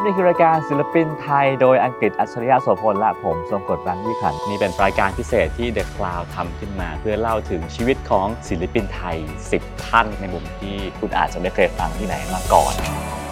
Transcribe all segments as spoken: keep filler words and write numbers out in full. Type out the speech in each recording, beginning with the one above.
นี่คือรายการศิลปินไทยโดยอังกฤษอัจฉริยะโสพลและผมทรงกฎรังวิขันธ์นี่เป็นรายการพิเศษที่ The Cloud ทำขึ้นมาเพื่อเล่าถึงชีวิตของศิลปินไทยสิบท่านในมุมที่คุณอาจจะไม่เคยฟังที่ไหนมาก่อน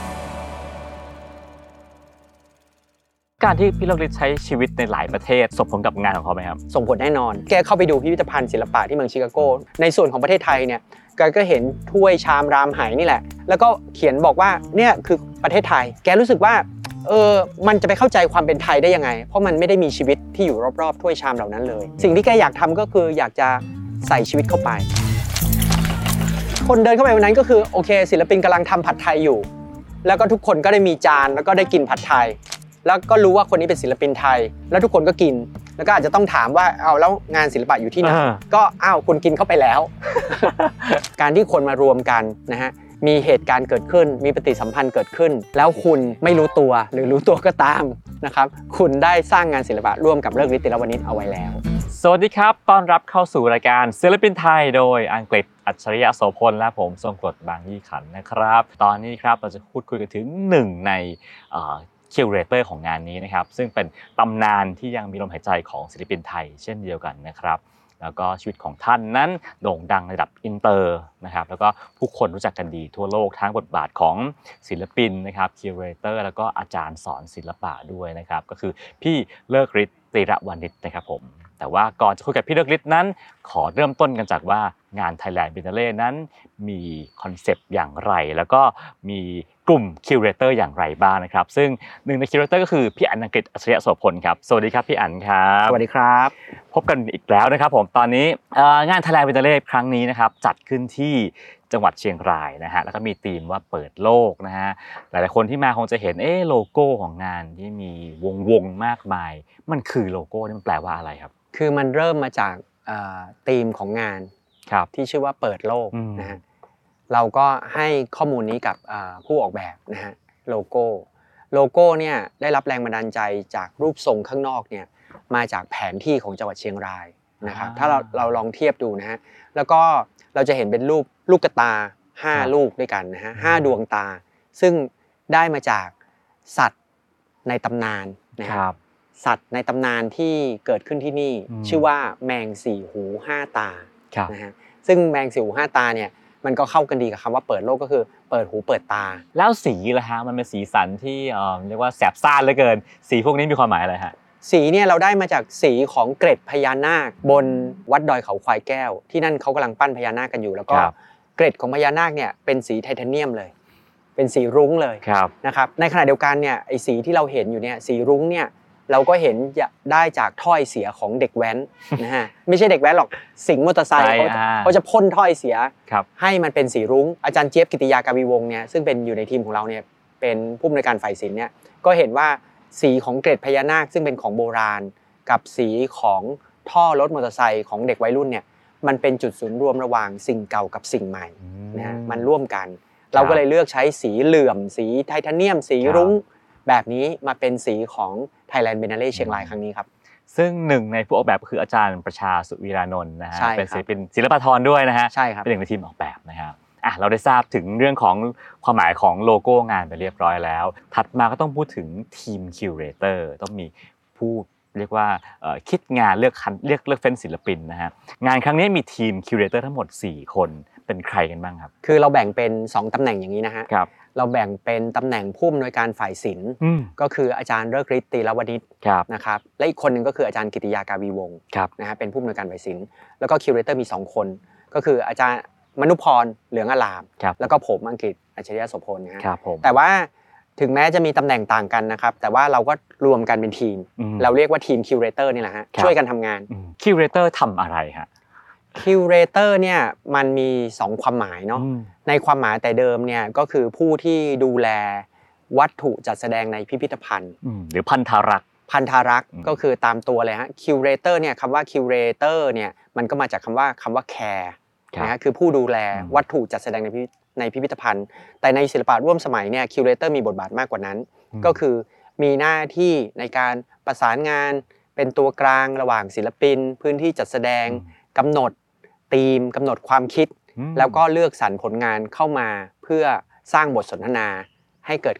การที่พี่เลิกฤทธิ์ใช้ชีวิตในหลายประเทศส่งผลกับงานของเขาไหมครับส่งผลแน่นอนแกเข้าไปดูพิพิธภัณฑ์ศิลปะที่เมืองชิคาโกในส่วนของประเทศไทยเนี่ยแกก็เห็นถ้วยชามรามไหนี่แหละแล้วก็เขียนบอกว่าเนี่ยคือประเทศไทยแกรู้สึกว่าเออมันจะไปเข้าใจความเป็นไทยได้ยังไงเพราะมันไม่ได้มีชีวิตที่อยู่รอบๆถ้วยชามเหล่านั้นเลยสิ่งที่แกอยากทำก็คืออยากจะใส่ชีวิตเข้าไปคนเดินเข้าไปวันนั้นก็คือโอเคศิลปินกำลังทำผัดไทยอยู่แล้วก็ทุกคนก็ได้มีจานแล้วก็ได้กินผัดไทยแล้วก็รู้ว่าคนนี้เป็นศิลปินไทยแล้วทุกคนก็กินแล้วก็อาจจะต้องถามว่าเอาแล้วงานศิลปะอยู่ที่ไหนก็อ้าวคุณกินเข้าไปแล้ว การที่คนมารวมกันนะฮะมีเหตุการณ์เกิดขึ้นมีปฏิสัมพันธ์เกิดขึ้นแล้วคุณไม่รู้ตัวหรือรู้ตัวก็ตามนะครับคุณได้สร้างงานศิลปะร่วมกับเลิกฤทธิ์ ติรวณิชเอาไว้แล้วสวัสดีครับต้อนรับเข้าสู่รายการศิลปินไทยโดยอังกฤษอัจฉริยะโสพลและผมทรงกฎบางยี่ขันธ์นะครับตอนนี้ครับเราจะพูดคุยกันถึงหนึ่งในคิวเรเตอร์ของงานนี้นะครับซึ่งเป็นตำนานที่ยังมีลมหายใจของศิลปินไทยเช่นเดียวกันนะครับแล้วก็ชีวิตของท่านนั้นโด่งดังระดับอินเตอร์นะครับแล้วก็ผู้คนรู้จักกันดีทั่วโลกทั้งบทบาทของศิลปินนะครับคิวเรเตอร์แล้วก็อาจารย์สอนศิลปะด้วยนะครับก็คือพี่เลิกฤทธิ์ ติรวณิชนะครับผมแต่ว่าก่อนจะคุยกับพี่เลิกฤทธิ์นั้นขอเริ่มต้นกันจากว่างาน Thailand Biennale นั้นมีคอนเซปต์อย่างไรแล้วก็มีกลุ่มคิวเรเตอร์อย่างไรบ้างนะครับซึ่งหนึ่งในคิวเรเตอร์ก็คือพี่อั๋นอังกฤษอัจฉริยะโสพลครับสวัสดีครับพี่อั๋นครับสวัสดีครับพบกันอีกแล้วนะครับผมตอนนี้งาน Thailand Biennale ครั้งนี้นะครับจัดขึ้นที่จังหวัดเชียงรายนะฮะแล้วก็มีธีมว่าเปิดโลกนะฮะหลายๆคนที่มาคงจะเห็นเอ๊ะโลโก้ของงานที่มีวงๆมากมายมันคือโลโก้นี่มันแปลว่าอะไรครับคือมันเริ่มมาจากธีมของงานที่ชื่อว่าเปิดโลกนะฮะเราก็ให้ข้อมูลนี้กับผู้ออกแบบนะฮะโลโก้โลโก้เนี่ยได้รับแรงบันดาลใจจากรูปทรงข้างนอกเนี่ยมาจากแผนที่ของจังหวัดเชียงรายนะครับถ้าเราเราลองเทียบดูนะฮะแล้วก็เราจะเห็นเป็นรูปลูกตาห้าลูกด้วยกันนะฮะห้าดวงตาซึ่งได้มาจากสัตว์ในตำนานนะครับสัตว์ในตำนานที่เกิดขึ้นที่นี่ชื่อว่าแมงสี่หูห้าตานะฮะซึ่งแมงสี่หูห้าตาเนี่ยมันก็เข้ากันดีกับคำว่าเปิดโลกก็คือเปิดหูเปิดตาแล้วสีล่ะฮะมันเป็นสีสันที่เอ่อเรียกว่าแสบซ่านเหลือเกินสีพวกนี้มีความหมายอะไรฮะสีเนี่ยเราได้มาจากสีของเกร็ดพญานาคบนวัดดอยเขาควายแก้วที่นั่นเขากำลังปั้นพญานาคกันอยู่แล้วก็เกร็ดของพญานาคเนี่ยเป็นสีไทเทเนียมเลยเป็นสีรุ้งเลยนะครับในขณะเดียวกันเนี่ยไอ้สีที่เราเห็นอยู่เนี่ยสีรุ้งเนี่ยเราก็เห็นได้จากถ้อยเสียของเด็กแว้นนะฮะไม่ใช่เด็กแว้นหรอกสิงห์มอเตอร์ไซค์เขาเขาจะพ่นถ้อยเสียให้มันเป็นสีรุ้งอาจารย์เจี๊ยบกิติยากาวีวงศ์เนี่ยซึ่งเป็นอยู่ในทีมของเราเนี่ยเป็นผู้อำนวยการฝ่ายศิลป์เนี่ยก็เห็นว่าสีของเกร็ดพญานาคซึ่งเป็นของโบราณกับสีของท่อรถมอเตอร์ไซค์ของเด็กวัยรุ่นเนี่ยมันเป็นจุดศูนย์รวมระหว่างสิ่งเก่ากับสิ่งใหม่นะฮะมันร่วมกันเราก็เลยเลือกใช้สีเหลื่อมสีไทเทเนียมสีรุ้งแบบนี้มาเป็นสีของ Thailand Biennale เชียงรายครั้งนี้ครับซึ่งหนึ่งในผู้ออกแบบคืออาจารย์ประชาสุวีรานนท์นะฮะเป็นศิลปินศิลปากรด้วยนะฮะเป็นหนึ่งในทีมออกแบบนะครับอ่ะเราได้ทราบถึงเรื่องของความหมายของโลโก้งานไปเรียบร้อยแล้วถัดมาก็ต้องพูดถึงทีมคิวเรเตอร์ต้องมีผู้เรียกว่าคิดงานเลือกคันเลือกเลือกเฟ้นศิลปินนะฮะงานครั้งนี้มีทีมคิวเรเตอร์ทั้งหมดสี่คนเป็นใครกันบ้างครับคือเราแบ่งเป็นสองตำแหน่งอย่างนี้นะฮะเราแบ่งเป็นตำแหน่งผู้อำนวยการฝ่ายศิลป์ก็คืออาจารย์เลิกฤทธิ์ ติรวณิชนะครับและอีกคนนึงก็คืออาจารย์กิติยากาวีวงศ์นะฮะเป็นผู้อำนวยการฝ่ายศิลป์แล้วก็คิวเรเตอร์มีสองคนก็คืออาจารย์มนุพรเหลืองอลามแล้วก็ผมอังกฤษอัจฉริยะโสพลนะฮะแต่ว่าถึงแม้จะมีตำแหน่งต่างกันนะครับแต่ว่าเราก็รวมกันเป็นทีมเราเรียกว่าทีมคิวเรเตอร์นี่แหละฮะช่วยกันทำงานคิวเรเตอร์ทำอะไรฮะคิวเรเตอร์เนี่ยมันมีสองความหมายเนาะในความหมายแต่เดิมเนี่ยก็คือผู้ที่ดูแลวัตถุจัดแสดงในพิพิธภัณฑ์หรือพันธารักษ์พันธารักษ์ก็คือตามตัวเลยฮะคิวเรเตอร์เนี่ยคำว่าคิวเรเตอร์เนี่ยมันก็มาจากคำว่าคำว่าแคร์นะฮะคือผู้ดูแลวัตถุจัดแสดงในในพิพิธภัณฑ์แต่ในศิลปะร่วมสมัยเนี่ยคิวเรเตอร์มีบทบาทมากกว่านั้นก็คือมีหน้าที่ในการประสานงานเป็นตัวกลางระหว่างศิลปินพื้นที่จัดแสดงกำหนดธีมกำหนดความคิดแล้วก็เลือกสรรผลงานเข้ามาเพื่อสร้างบทสนทนาให้เกิด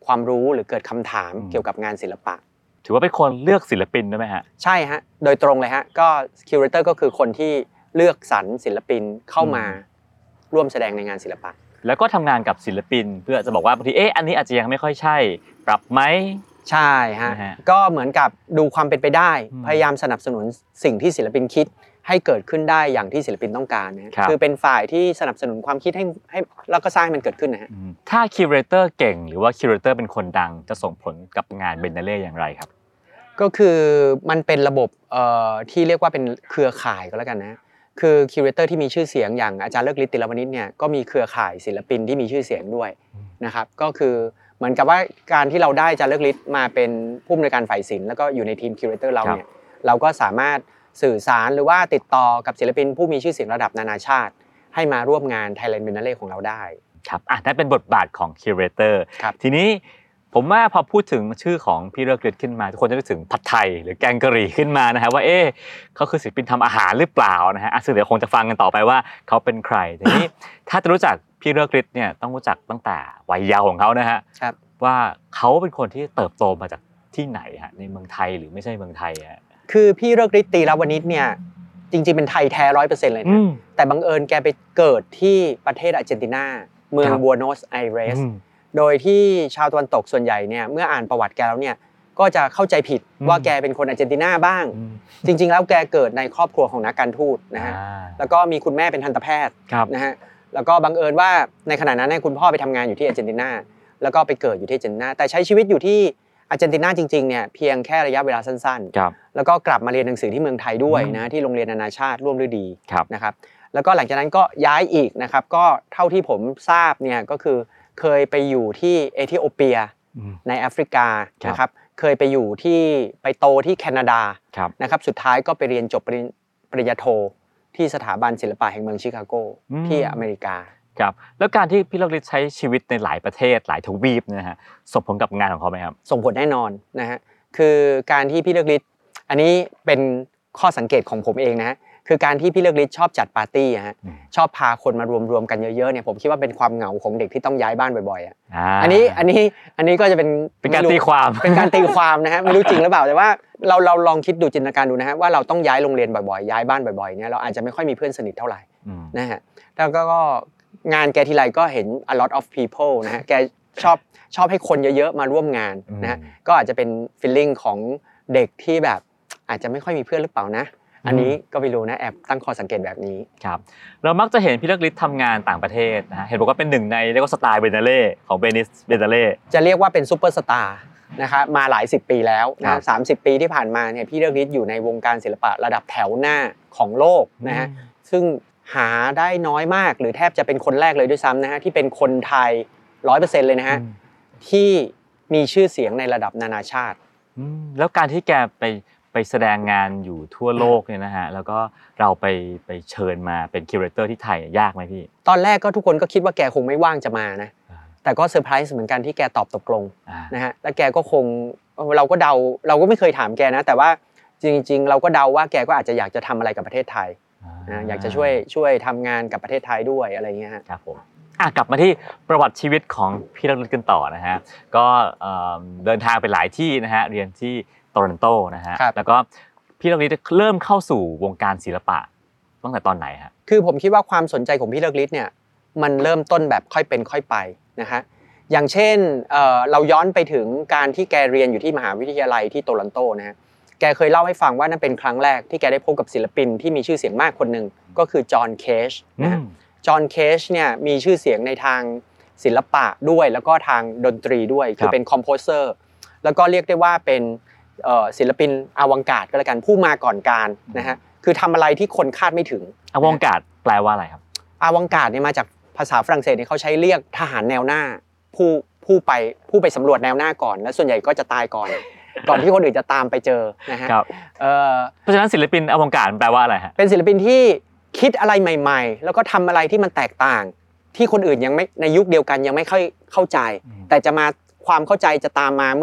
ความรู้หรือเกิดคำถามเกี่ยวกับงานศิลปะถือว่าเป็นคนเลือกศิลปินด้วยไหมฮะใช่ฮะโดยตรงเลยฮะก็คิวเรเตอร์ก็คือคนที่เลือกสรรศิลปินเข้ามาร่วมแสดงในงานศิลปะแล้วก็ทำงานกับศิลปินเพื่อจะบอกว่าบางทีเอ๊ะอันนี้อาจจะยังไม่ค่อยใช่ปรับไหมใช่ฮะก็เหมือนกับดูความเป็นไปได้พยายามสนับสนุนสิ่งที่ศิลปินคิดให้เกิดขึ้นได้อย่างที่ศิลปินต้องการนะคือเป็นฝ่ายที่สนับสนุนความคิดให้ให้แล้วก็สร้างมันเกิดขึ้นนะฮะถ้าคิวเรเตอร์เก่งหรือว่าคิวเรเตอร์เป็นคนดังจะส่งผลกับงานเบนเนเล่อย่างไรครับก็คือมันเป็นระบบเอ่อที่เรียกว่าเป็นเครือข่ายก็แล้วกันนะคือคิวเรเตอร์ที่มีชื่อเสียงอย่างอาจารย์เลิศฤทธิ์ ติลวณิชเนี่ยก็มีเครือข่ายศิลปินที่มีชื่อเสียงด้วยนะครับก็คือเหมือนกับว่าการที่เราได้อาจารย์เลิศฤทธิ์มาเป็นผู้อำนวยการฝ่ายศิลป์แล้วก็อยู่ในทีมคิวเรเตอร์เราเนี่ยเราก็สามารถสื่อสารหรือว่าติดต่อกับศิลปินผู้มีชื่อเสียงระดับนานาชาติให้มาร่วมงาน Thailand Biennale ของเราได้ครับอ่ะนั่นเป็นบทบาทของคิวเรเตอร์ทีนี้ผมว่าพอพูดถึงชื่อของพี่เลิศฤทธิ์ขึ้นมาทุกคนจะนึกถึงผัดไทยหรือแกงกะหรี่ขึ้นมานะฮะว่าเอ๊ะเขาคือศิลปินทำอาหารหรือเปล่านะฮะซึ่งเดี๋ยวคงจะฟังกันต่อไปว่าเขาเป็นใครทีนี้ถ้าจะรู้จักพี่เลิศฤทธิ์เนี่ยต้องรู้จักตั้งแต่วัยเยาว์ของเขานะฮะว่าเขาเป็นคนที่เติบโตมาจากที่ไหนฮะในเมืองไทยหรือไม่ใช่เมืองไทยฮะคือพี่เลิศฤทธิ์ ติลวณิชเนี่ยจริงๆเป็นไทยแท้ ร้อยเปอร์เซ็นต์ เลยนะแต่บังเอิญแกไปเกิดที่ประเทศอาร์เจนตินาเมืองบัวโนสไอเรสโดยที่ชาวตะวันตกส่วนใหญ่เนี่ยเมื่ออ่านประวัติแกแล้วเนี่ยก็จะเข้าใจผิดว่าแกเป็นคนอาร์เจนตินาบ้างจริงๆแล้วแกเกิดในครอบครัวของนักการทูตนะฮะแล้วก็มีคุณแม่เป็นทันตแพทย์นะฮะแล้วก็บังเอิญว่าในขณะนั้นเนี่ยคุณพ่อไปทำงานอยู่ที่อาร์เจนตินาแล้วก็ไปเกิดอยู่ที่อาร์เจนตินาแต่ใช้ชีวิตอยู่ที่อาร์เจนตินาจริงๆเนี่ยเพียงแค่ระยะเวลาสั้นๆแล้วก็กลับมาเรียนหนังสือที่เมืองไทยด้วยนะที่โรงเรียนนานาชาติร่วมฤดีนะครับแล้วก็หลังจากนั้นก็ย้ายอีกนะครับก็เท่าที่ผมทราบเนี่ยก็คือเคยไปอยู่ที่เอธิโอเปียในแอฟริกานะครับเคยไปอยู่ที่ไปโตที่แคนาดานะครับสุดท้ายก็ไปเรียนจบปริญญาโทที่สถาบันศิลปะแห่งเมืองชิคาโกที่อเมริกาครับแล้วการที่พี่เลิศฤทธิ์ใช้ชีวิตในหลายประเทศหลายทวีปนะฮะส่งผลกับงานของเขาไหมครับส่งผลแน่นอนนะฮะคือการที่พี่เลิศฤทธิ์อันนี้เป็นข้อสังเกตของผมเองนะฮะคือการที่พี่เลิศฤทธิ์ชอบจัดปาร์ตี้ฮะชอบพาคนมารวมๆกันเยอะๆเนี่ยผมคิดว่าเป็นความเหงาของเด็กที่ต้องย้ายบ้านบ่อยๆอ่ะอันนี้อันนี้อันนี้ก็จะเป็นเป็นการตีความเป็นการตีความนะฮะไม่รู้จริงหรือเปล่าแต่ว่าเราเราลองคิดดูจินตนาการดูนะฮะว่าเราต้องย้ายโรงเรียนบ่อยๆย้ายบ้านบ่อยๆเนี่ยเราอาจจะไม่ค่อยมีเพื่อนสนิทเท่าไหร่นะฮะแล้วก็งานแกทีไรก็เห็น a lot of people นะฮะแกชอบชอบให้คนเยอะๆมาร่วมงานนะฮะก็อาจจะเป็น feeling ของเด็กที่แบบอาจจะไม่ค่อยมีเพื่อนหรือเปล่านะอันนี้ก็ไม่รู้นะแอบตั้งข้อสังเกตแบบนี้ครับเรามักจะเห็นพี่เลิศฤทธิ์ทำงานต่างประเทศนะฮะเห็นบอกว่าเป็นหนึ่งในเรียกว่าสไตล์เบนเนเล่ของเบนิสเบนเนเล่จะเรียกว่าเป็นซุปเปอร์สตาร์นะครับมาหลายสิบปีแล้วนะสามสิบปีที่ผ่านมาเนี่ยพี่เลิศฤทธิ์อยู่ในวงการศิลปะระดับแถวหน้าของโลกนะฮะซึ่งหาได้น้อยมากหรือแทบจะเป็นคนแรกเลยด้วยซ้ำนะฮะที่เป็นคนไทย ร้อยเปอร์เซ็นต์ เลยนะฮะที่มีชื่อเสียงในระดับนานาชาติแล้วการที่แกไปไปแสดงงานอยู่ทั่วโลกเนี่ยนะฮะแล้วก็เราไปไปเชิญมาเป็นคิวเรเตอร์ที่ไทยยากไหมพี่ตอนแรกก็ทุกคนก็คิดว่าแกคงไม่ว่างจะมานะแต่ก็เซอร์ไพรส์เหมือนกันที่แกตอบตกลงนะฮะแล้วแกก็คงเราก็เดาเราก็ไม่เคยถามแกนะแต่ว่าจริงๆเราก็เดาว่าแกก็อาจจะอยากจะทำอะไรกับประเทศไทยนะอยากจะช่วยช่วยทำงานกับประเทศไทยด้วยอะไรเงี้ยครับผมอ่ะกลับมาที่ประวัติชีวิตของพี่เลิศฤทธิ์กันต่อนะฮะก็เดินทางไปหลายที่นะฮะเรียนที่โตรอนโตนะฮะแล้วก็พี่เลิศฤทธิ์เริ่มเข้าสู่วงการศิลปะตั้งแต่ตอนไหนฮะคือผมคิดว่าความสนใจของพี่เลิศฤทธิ์เนี่ยมันเริ่มต้นแบบค่อยเป็นค่อยไปนะฮะอย่างเช่นเอ่อเราย้อนไปถึงการที่แกเรียนอยู่ที่มหาวิทยาลัยที่โตรอนโตนะฮะแกเคยเล่าให้ฟังว่านั่นเป็นครั้งแรกที่แกได้พบกับศิลปินที่มีชื่อเสียงมากคนหนึ่งก็คือจอห์นเคชนะฮะจอห์นเคชเนี่ยมีชื่อเสียงในทางศิลปะด้วยแล้วก็ทางดนตรีด้วยคือเป็นคอมโพเซอร์แล้วก็เรียกได้ว่าเป็นศิลปินอวังการ์ดก็แล้วกันผู้มาก่อนการนะฮะคือทำอะไรที่คนคาดไม่ถึงอวังการ์ดแปลว่าอะไรครับอวังการ์ดเนี่ยมาจากภาษาฝรั่งเศสเนี่ยเขาใช้เรียกทหารแนวหน้าผู้ผู้ไปผู้ไปสำรวจแนวหน้าก่อนและส่วนใหญ่ก็จะตายก่อนก่อนที่คนอื่นจะตามไปเจอนะฮะเพราะฉะนั้นศิลปินอวังการ์ดแปลว่าอะไรฮะเป็นศิลปินที่คิดอะไรใหม่ๆแล้วก็ทำอะไรที่มันแตกต่างที่คนอื่นยังไม่ในยุคเดียวกันยังไม่ค่อยเข้าใจแต่จะมาความเข้าใจจะตามมาเมื่อ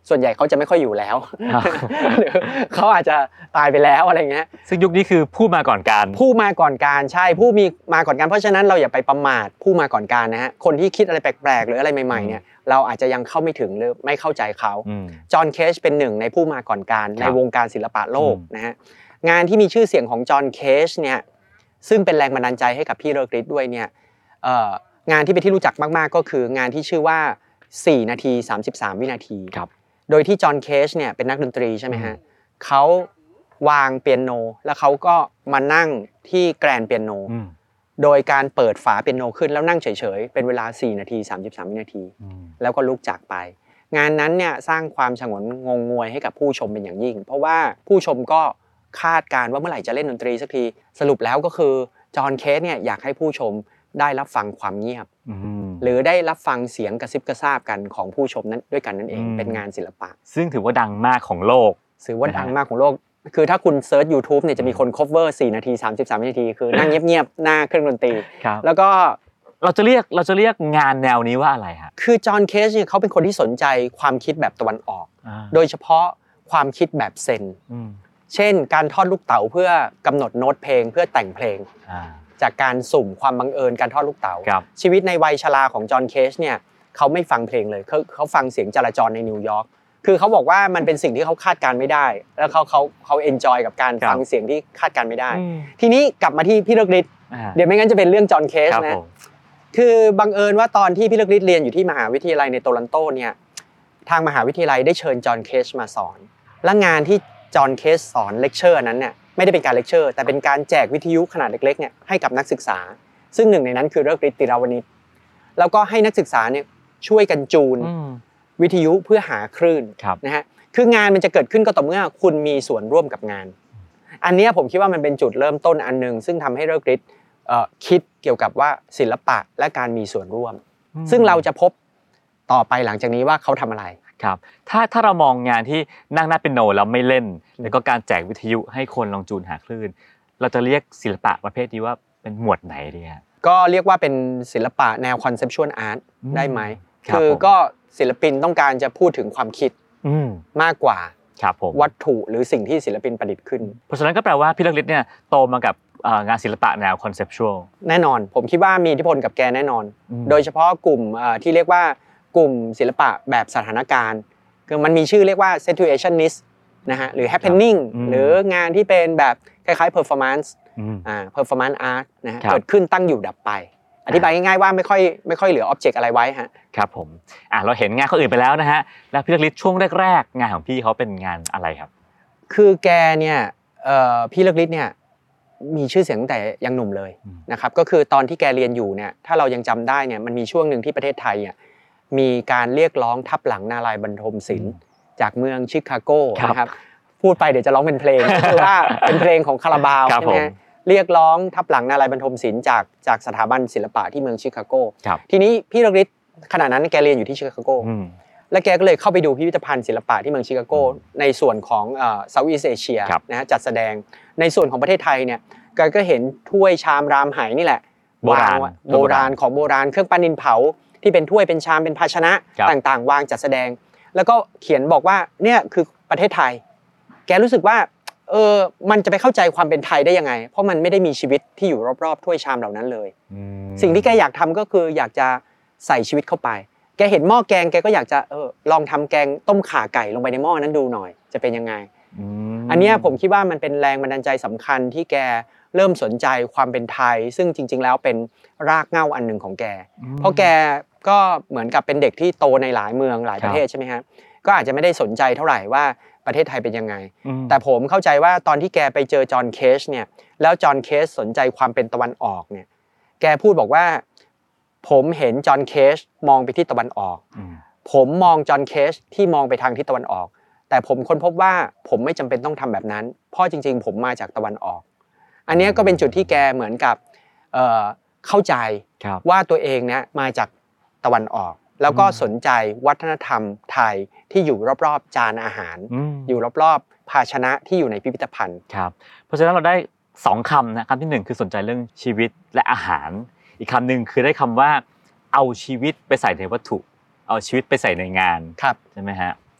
ส่วนใหญ่เขาจะไม่ค่อยอยู่แล้วหรือเขาอาจจะตายไปแล้วอะไรเงี้ยซึ่งยุคนี้คือผู้มาก่อนการผู้มาก่อนการใช่ผู้มีมาก่อนการเพราะฉะนั้นเราอย่าไปประมาทผู้มาก่อนการนะฮะคนที่คิดอะไรแปลกๆหรืออะไรใหม่ๆเนี่ยเราอาจจะยังเข้าไม่ถึงหรือไม่เข้าใจเขาจอห์นเคจเป็นหนึ่งในผู้มาก่อนการในวงการศิลปะโลกนะฮะงานที่มีชื่อเสียงของจอห์นเคจเนี่ยซึ่งเป็นแรงบันดาลใจให้กับพี่เลิกฤทธิ์ด้วยเนี่ยงานที่เป็นที่รู้จักมากๆก็คืองานที่ชื่อว่าสี่นาทีสามสิบสามวินาทีโดยที่จอห์นเคจเนี่ยเป็นนักดนตรีใช่ไหมฮะเขาวางเปียโนแล้วเขาก็มานั่งที่แกรนเปียโนโดยการเปิดฝาเปียโนขึ้นแล้วนั่งเฉยๆเป็นเวลาสี่นาทีสามสิบสามวินาทีแล้วก็ลุกจากไปงานนั้นเนี่ยสร้างความฉงนงงงวยให้กับผู้ชมเป็นอย่างยิ่งเพราะว่าผู้ชมก็คาดการว่าเมื่อไหร่จะเล่นดนตรีสักทีสรุปแล้วก็คือจอห์นเคจเนี่ยอยากให้ผู้ชมได้รับฟังความเงียบหรือได้รับฟังเสียงกระซิบกระซาบกันของผู้ชมนั้นด้วยกันนั่นเองเป็นงานศิลปะซึ่งถือว่าดังมากของโลกถือว่าดังมากของโลกคือถ้าคุณเซิร์ช YouTube เนี่ยจะมีคน cover สี่นาทีสามสิบสามวินาทีคือนั่งเงียบๆหน้าเครื่องดนตรีแล้วก็เราจะเรียกเราจะเรียกงานแนวนี้ว่าอะไรฮะคือจอห์นเคจเนี่ยเขาเป็นคนที่สนใจความคิดแบบตะวันออกโดยเฉพาะความคิดแบบเซนเช่นการทอดลูกเต๋าเพื่อกำหนดโน้ตเพลงเพื่อแต่งเพลงจากการสุ่มความบังเอิญการทอดลูกเต๋าชีวิตในวัยชราของจอห์นเคจเนี่ยเขาไม่ฟังเพลงเลยเขาเขาฟังเสียงจราจรในนิวยอร์กคือเขาบอกว่ามันเป็นสิ่งที่เขาคาดการไม่ได้แล้วเขาเขาเขาเอนจอยกับการฟังเสียงที่คาดการไม่ได้ทีนี้กลับมาที่พี่เลิกฤทธิ์เดี๋ยวไม่งั้นจะเป็นเรื่องจอห์นเคจนะคือบังเอิญว่าตอนที่พี่เลิกฤทธิ์เรียนอยู่ที่มหาวิทยาลัยในโตรอนโตเนี่ยทางมหาวิทยาลัยได้เชิญจอห์นเคจมาสอนและงานที่จอห์นเคจสอนเลคเชอร์นั้นเนี่ยไม่ได้เป็นการเลคเชอร์แต่เป็นการแจกวิทยุขนาดเล็กๆเนี่ยให้กับนักศึกษาซึ่งหนึ่งในนั้นคือเลิกฤทธิ์ ติราวณิชแล้วก็ให้นักศึกษาเนี่ยช่วยกันจูนวิทยุเพื่อหาคลื่นนะฮะคืองานมันจะเกิดขึ้นก็ต่อเมื่อคุณมีส่วนร่วมกับงานอันนี้ผมคิดว่ามันเป็นจุดเริ่มต้นอันนึงซึ่งทำให้เลิกฤทธิ์คิดเกี่ยวกับว่าศิลปะและการมีส่วนร่วมซึ่งเราจะพบต่อไปหลังจากนี้ว่าเขาทำอะไรครับถ้าถ้าเรามองงานที่นั่งหน้าเปียโนแล้วไม่เล่นแล้วก็การแจกวิทยุให้คนลองจูนหาคลื่นเราจะเรียกศิลปะประเภทนี้ว่าเป็นหมวดไหนดีฮะก็เรียกว่าเป็นศิลปะแนวคอนเซปชวลอาร์ตได้ไหมคือก็ศิลปินต้องการจะพูดถึงความคิดมากกว่าวัตถุหรือสิ่งที่ศิลปินประดิษฐ์ขึ้นเพราะฉะนั้นก็แปลว่าพี่เลิกฤทธิ์เนี่ยโตมากับงานศิลปะแนวคอนเซปชวลแน่นอนผมคิดว่ามีอิทธิพลกับแกแน่นอนโดยเฉพาะกลุ่มที่เรียกว่ากลุ่มศิลปะแบบสถานการณ์คือมันมีชื่อเรียกว่า situationist นะฮะหรือ happening หรืองานที่เป็นแบบคล้ายๆ performance อ่า performance art นะฮะเกิดขึ้นตั้งอยู่ดับไปอธิบายง่ายๆว่าไม่ค่อยไม่ค่อยเหลือ object อะไรไว้ฮะครับผมอ่ะเราเห็นงานคนอื่นไปแล้วนะฮะแล้วพี่เลิกฤทธิ์ช่วงแรกๆงานของพี่เขาเป็นงานอะไรครับคือแกเนี่ยเอ่อพี่เลิกฤทธิ์เนี่ยมีชื่อเสียงตั้งแต่ยังหนุ่มเลยนะครับก็คือตอนที่แกเรียนอยู่เนี่ยถ้าเรายังจำได้เนี่ยมันมีช่วงนึงที่ประเทศไทยเนี่ยมีการเรียกร้องทับหลังนาลายณ์บรรทมศิลป์จากเมืองชิคาโกนะครับพูดไปเดี๋ยวจะร้องเป็นเพลงคือว่าเป็นเพลงของคาราบาวใช่ไหมเรียกร้องทับหลังนาลายณ์บรรทมศิลป์จากจากสถาบันศิลปะที่เมืองชิคาโกทีนี้พี่เลิกฤทธิ์ขณะนั้นแกเรียนอยู่ที่ชิคาโกและแกก็เลยเข้าไปดูพิพิธภัณฑ์ศิลปะที่เมืองชิคาโกในส่วนของเอ่อเซาท์อีสต์เอเชียนะฮะจัดแสดงในส่วนของประเทศไทยเนี่ยแกก็เห็นถ้วยชามรามไหนี่แหละโบราณโบราณของโบราณเครื่องปั้นดินเผาที่เป็นถ้วยเป็นชามเป็นภาชนะต่างๆวางจัดแสดงแล้วก็เขียนบอกว่าเนี่ยคือประเทศไทยแกรู้สึกว่าเออมันจะไปเข้าใจความเป็นไทยได้ยังไงเพราะมันไม่ได้มีชีวิตที่อยู่รอบๆถ้วยชามเหล่านั้นเลยสิ่งที่แกอยากทำก็คืออยากจะใส่ชีวิตเข้าไปแกเห็นหม้อแกงแกก็อยากจะเออลองทำแกงต้มข่าไก่ลงไปในหม้อนั้นดูหน่อยจะเป็นยังไงอันนี้ผมคิดว่ามันเป็นแรงบันดาลใจสำคัญที่แกเริ่มสนใจความเป็นไทยซึ่งจริงๆแล้วเป็นรากเหง้าอันหนึ่งของแกเพราะแกก็เหมือนกับเป็นเด็กที่โตในหลายเมืองหลายประเทศใช่ไหมฮะก็อาจจะไม่ได้สนใจเท่าไหร่ว่าประเทศไทยเป็นยังไงแต่ผมเข้าใจว่าตอนที่แกไปเจอจอห์นเคจเนี่ยแล้วจอห์นเคจสนใจความเป็นตะวันออกเนี่ยแกพูดบอกว่าผมเห็นจอห์นเคจมองไปที่ตะวันออกผมมองจอห์นเคจที่มองไปทางทิศตะวันออกแต่ผมค้นพบว่าผมไม่จำเป็นต้องทำแบบนั้นเพราะจริงๆผมมาจากตะวันออกอันนี้ก็เป็นจุดที่แกเหมือนกับเอ่อเข้าใจว่าตัวเองเนี่ยมาจากตะวันออกแล้วก็สนใจวัฒนธรรมไทยที่อยู่รอบๆจานอาหารอยู่รอบๆภาชนะที่อยู่ในพิพิธภัณฑ์ครับเพราะฉะนั้นเราได้สองคำนะคำที่หนึ่งคือสนใจเรื่องชีวิตและอาหารอีกคำหนึ่งคือได้คำว่าเอาชีวิตไปใส่ในวัตถุเอาชีวิตไปใส่ในงานใช่ไหมฮะ